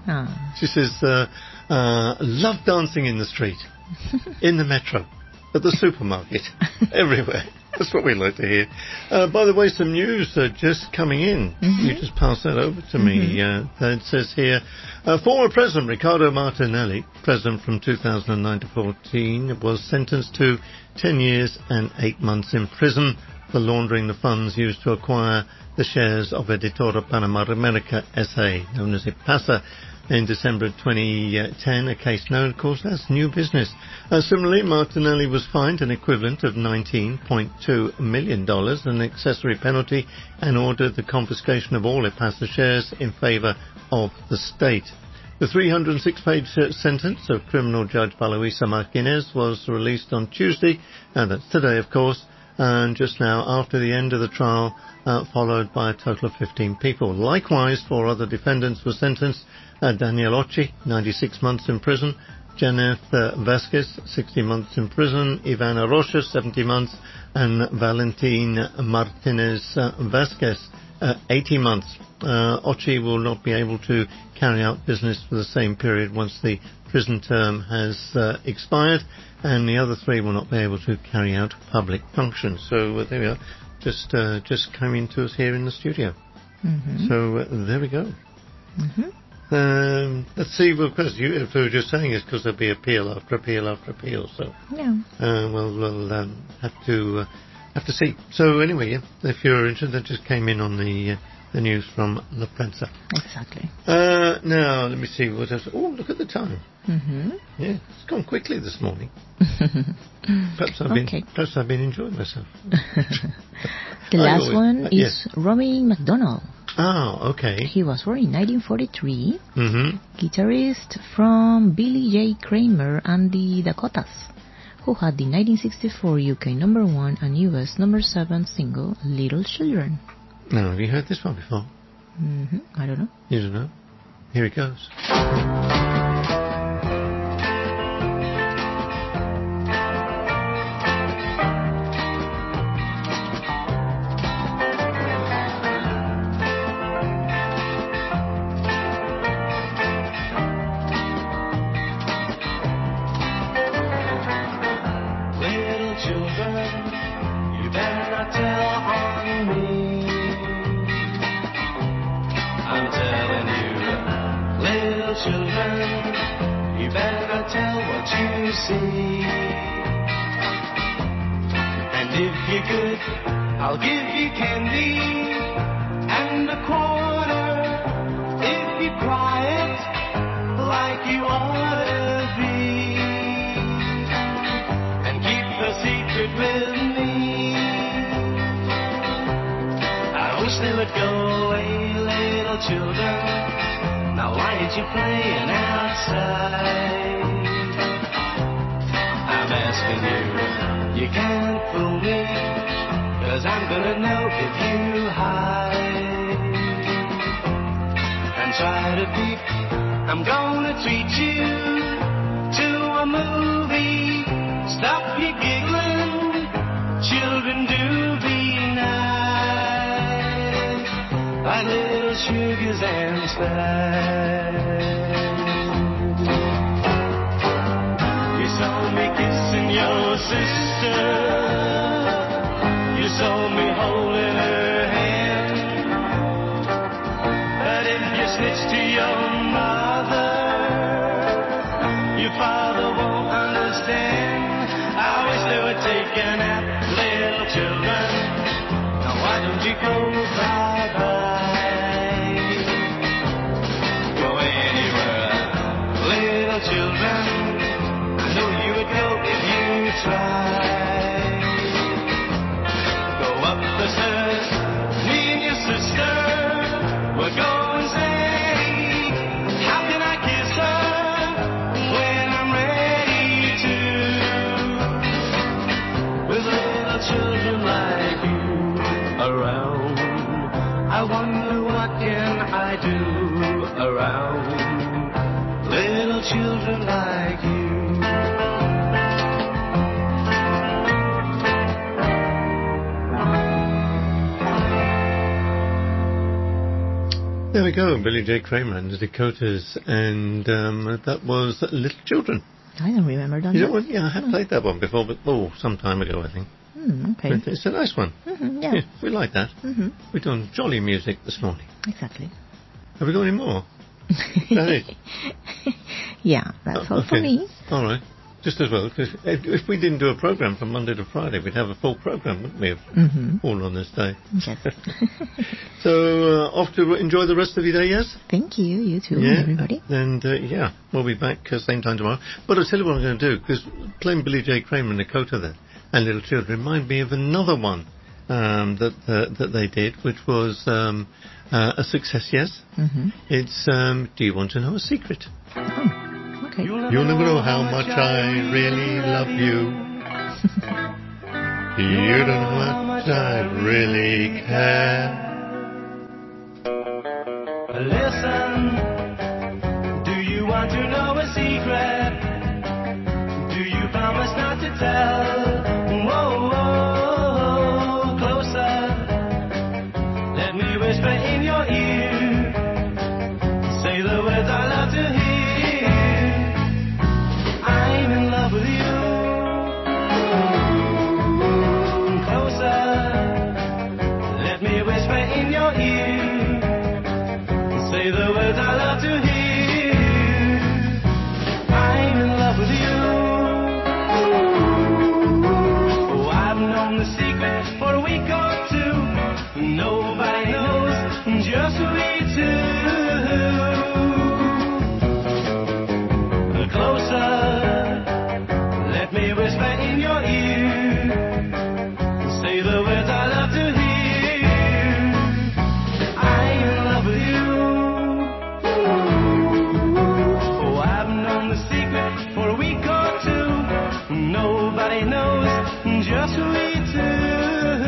Ah. She says, uh, uh, love dancing in the street, in the metro, at the supermarket, everywhere. That's what we like to hear. Uh, by the way, some news uh, just coming in. Mm-hmm. You just pass that over to mm-hmm. me. Uh, it says here, uh, former President Riccardo Martinelli, President from two thousand nine to fourteen, was sentenced to ten years and eight months in prison for laundering the funds used to acquire the shares of Editora Panama America S A, known as IPASA, in December twenty ten, a case known, of course, as New Business. Uh, similarly, Martinelli was fined an equivalent of nineteen point two million dollars, an accessory penalty, and ordered the confiscation of all IPASA shares in favour of the state. The three hundred six page sentence of criminal judge Valoisa Martinez was released on Tuesday, and that's today, of course, and just now after the end of the trial, uh, followed by a total of fifteen people. Likewise, four other defendants were sentenced. Uh, Daniel Ochi, ninety-six months in prison. Janeth uh, Vasquez, sixty months in prison. Ivana Rocha, seventy months. And Valentin Martinez uh, Vasquez, uh, eighty months. Uh, Ochi will not be able to carry out business for the same period once the prison term has uh, expired. And the other three will not be able to carry out public functions. So uh, there we are. Just, uh, just coming to us here in the studio. Mm-hmm. So uh, there we go. Mm-hmm. Um, let's see, well, because you, if we were just saying it's because there'll be appeal after appeal after appeal, so yeah. Uh, well, we'll um, have to uh, have to see. So anyway, yeah, if you're interested, that just came in on the uh, the news from La Prensa. Exactly. Uh, now let me see what else. Oh, look at the time. Mm-hmm. Yeah, it's gone quickly this morning. Perhaps I've okay. been perhaps I've been enjoying myself. The last always, one uh, is yes. Robbie McDonald. Oh, okay. He was born in nineteen forty-three, mm-hmm. guitarist from Billy J. Kramer and the Dakotas, who had the nineteen sixty-four U K number one and U S number seven single Little Children. Now, have you heard this one before? Mm-hmm. I don't know. You don't know? Here it goes. I'll give you candy and a quarter if you quiet like you ought to be, and keep the secret with me. I wish they would go away, little children. Now why aren't you playing outside? I'm asking you, you can't fool me. 'Cause I'm gonna know if you hide and try to peek. I'm gonna treat you to a movie. Stop your giggling, children, do be nice, like little sugars and spice. You saw me kissing your sister. You saw me holding her hand, but if you snitch to your mother, your father won't understand. I wish they would take a nap, little children. Now why don't you go bye-bye? Go anywhere, little children. I know you would go if you tried. The stairs, me and your sister, we're going steady. How can I kiss her when I'm ready to? With little children like you around, I wonder what can I do around little children like you. There we we go. Billy J. Kramer and the Dakotas, and um, that was Little Children. I don't remember that. You know what? Yeah, I have played that one before, but oh, some time ago, I think. Mm, okay. But it's a nice one. Mm-hmm, yeah. yeah. We like that. Mm-hmm. We're doing jolly music this morning. Exactly. Have we got any more? Is that it? Yeah, that's oh, all okay. for me. All right. Just as well, because if, if we didn't do a program from Monday to Friday, we'd have a full program, wouldn't we? Mm-hmm. All on this day. Yes. So, uh, off to enjoy the rest of your day, yes? Thank you. You too, yeah. everybody. And, uh, yeah, we'll be back uh, same time tomorrow. But I'll tell you what I'm going to do, because playing Billy J. Kramer and Dakota there, and Little Children, remind me of another one um, that uh, that they did, which was um, uh, a success, yes? Mm-hmm. It's um, Do You Want to Know a Secret? Oh. Okay. You'll never know how much I really love you. You don't know how much I really care. Listen, do you want to know a secret? Do you promise not to tell? Whoa, whoa, closer. Let me whisper in your ear. Say the words I love to hear. I'm in love with you. Closer. Let me whisper in your ear. Say the words I love to hear. I'm in love with you. Oh, I've known the secret for a week or two. Nobody knows, just we two. Closer, let me whisper in your ear. Say the words I love to hear. I'm in love with you. Oh, I've known the secret for a week or two. Nobody knows, just we two.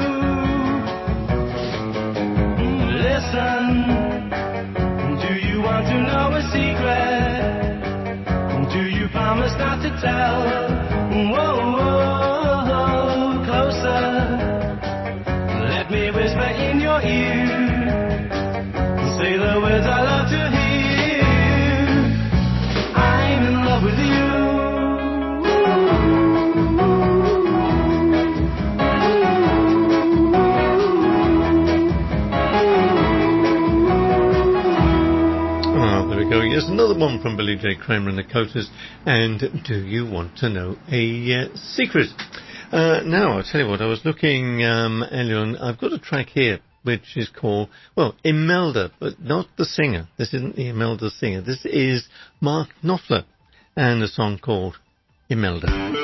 Listen, do you want to know a secret? Do you promise not to tell? Whoa, whoa, closer. Let me whisper in your ear. Say the words I love to hear. I'm in love with you. Oh, there we go. Yes, another one from Billy J. Kramer and the Dakotas. And Do You Want to Know a uh, Secret? Uh, now, I'll tell you what, I was looking, um, Elion, I've got a track here which is called, well, Imelda, but not the singer. This isn't the Imelda singer. This is Mark Knopfler and a song called Imelda.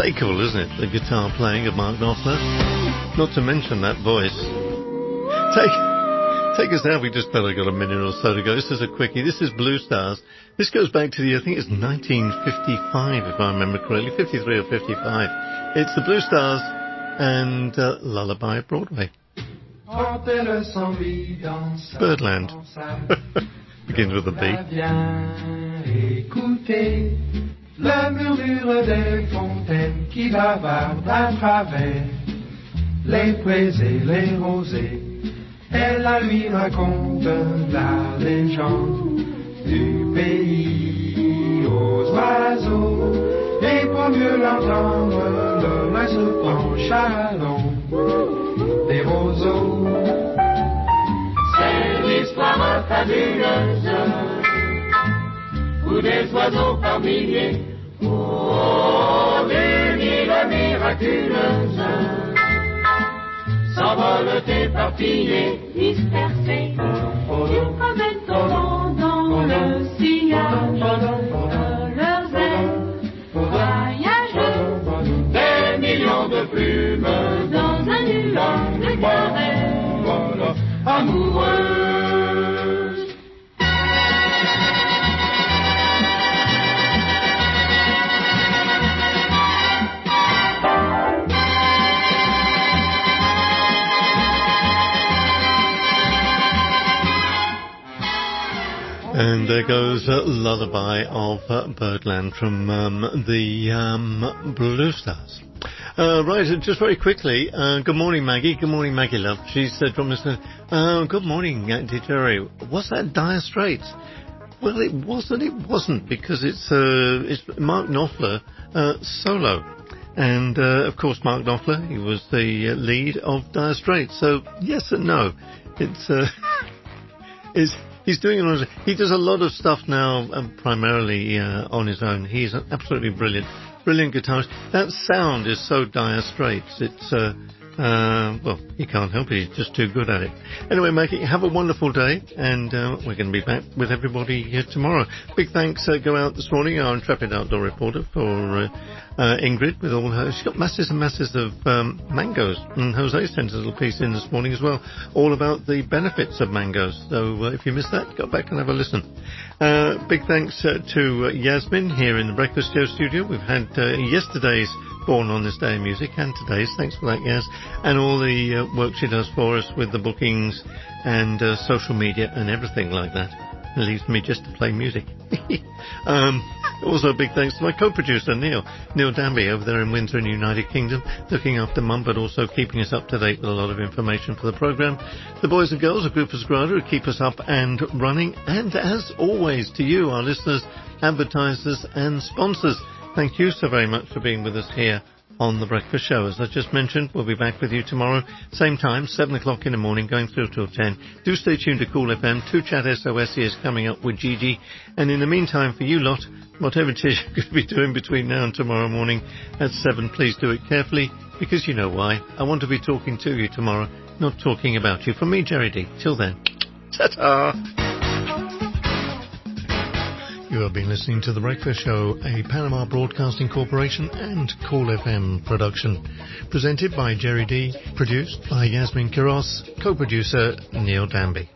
unmistakable, isn't it? The guitar playing of Mark Knopfler. Not to mention that voice. Take, take us now. We just barely got a minute or so to go. This is a quickie. This is Blue Stars. This goes back to the, I think it's nineteen fifty-five, if I remember correctly. fifty-three or fifty-five. It's the Blue Stars and uh, Lullaby at Broadway. Birdland. Begins with a B. Le murmure des fontaines qui bavardent à travers les prés et les rosées. Elle la lui raconte la légende du pays aux oiseaux. Et pour mieux l'entendre, l'homme se penche à l'ombre des roseaux. C'est l'histoire fabuleuse où des oiseaux par milliers, oh, d'une île miraculeuse, s'envolent éparpillés, dispersés, ils promènent au vent dans le sillage de leurs ailes voyageuses, des millions de plumes dans un nuage de caresses amoureuses. And there goes a lullaby of uh, Birdland from um, the um, Blue Stars. Uh, right, just very quickly, uh, good morning, Maggie. Good morning, Maggie, love. She said from us, uh, good morning, Auntie Jerry. Was that Dire Straits? Well, it wasn't. It wasn't, because it's, uh, it's Mark Knopfler uh, solo. And, uh, of course, Mark Knopfler, he was the uh, lead of Dire Straits. So, yes and no. It's... Uh, it's He's doing it on his, he does a lot of stuff now, um, primarily uh, on his own. He's an absolutely brilliant, brilliant guitarist. That sound is so Dire Straits. It's, uh, uh, well, you can't help it. He's just too good at it. Anyway, Maggie, have a wonderful day, and uh, we're going to be back with everybody here tomorrow. Big thanks uh, go out this morning, our intrepid outdoor reporter, for uh, uh, Ingrid with all her. She's got masses and masses of um, mangoes, and Jose sent a little piece in this morning as well, all about the benefits of mangoes. So uh, if you missed that, go back and have a listen. Uh, big thanks uh, to uh, Yasmin here in the Breakfast Show studio. We've had uh, yesterday's Born on This Day in Music and today's. Thanks for that, Yas, and all the uh, work she does for us with the bookings and uh, social media and everything like that. It leaves me just to play music. um, also, a big thanks to my co-producer, Neil. Neil Danby over there in Windsor in the United Kingdom, looking after Mum, but also keeping us up to date with a lot of information for the programme. The boys and girls of Groupers Grada who keep us up and running. And as always, to you, our listeners, advertisers and sponsors, thank you so very much for being with us here on The Breakfast Show. As I just mentioned, we'll be back with you tomorrow, same time, seven o'clock in the morning, going through till ten. Do stay tuned to Cool F M. Two Chat S O S is coming up with Gigi. And in the meantime, for you lot, whatever it is you're going to be doing between now and tomorrow morning at seven, please do it carefully, because you know why. I want to be talking to you tomorrow, not talking about you. From me, Jerry D. Till then, ta-ta! You have been listening to The Breakfast Show, a Panama Broadcasting Corporation and Cool F M production. Presented by Jerry D, produced by Yasmin Kiros, co-producer Neil Danby.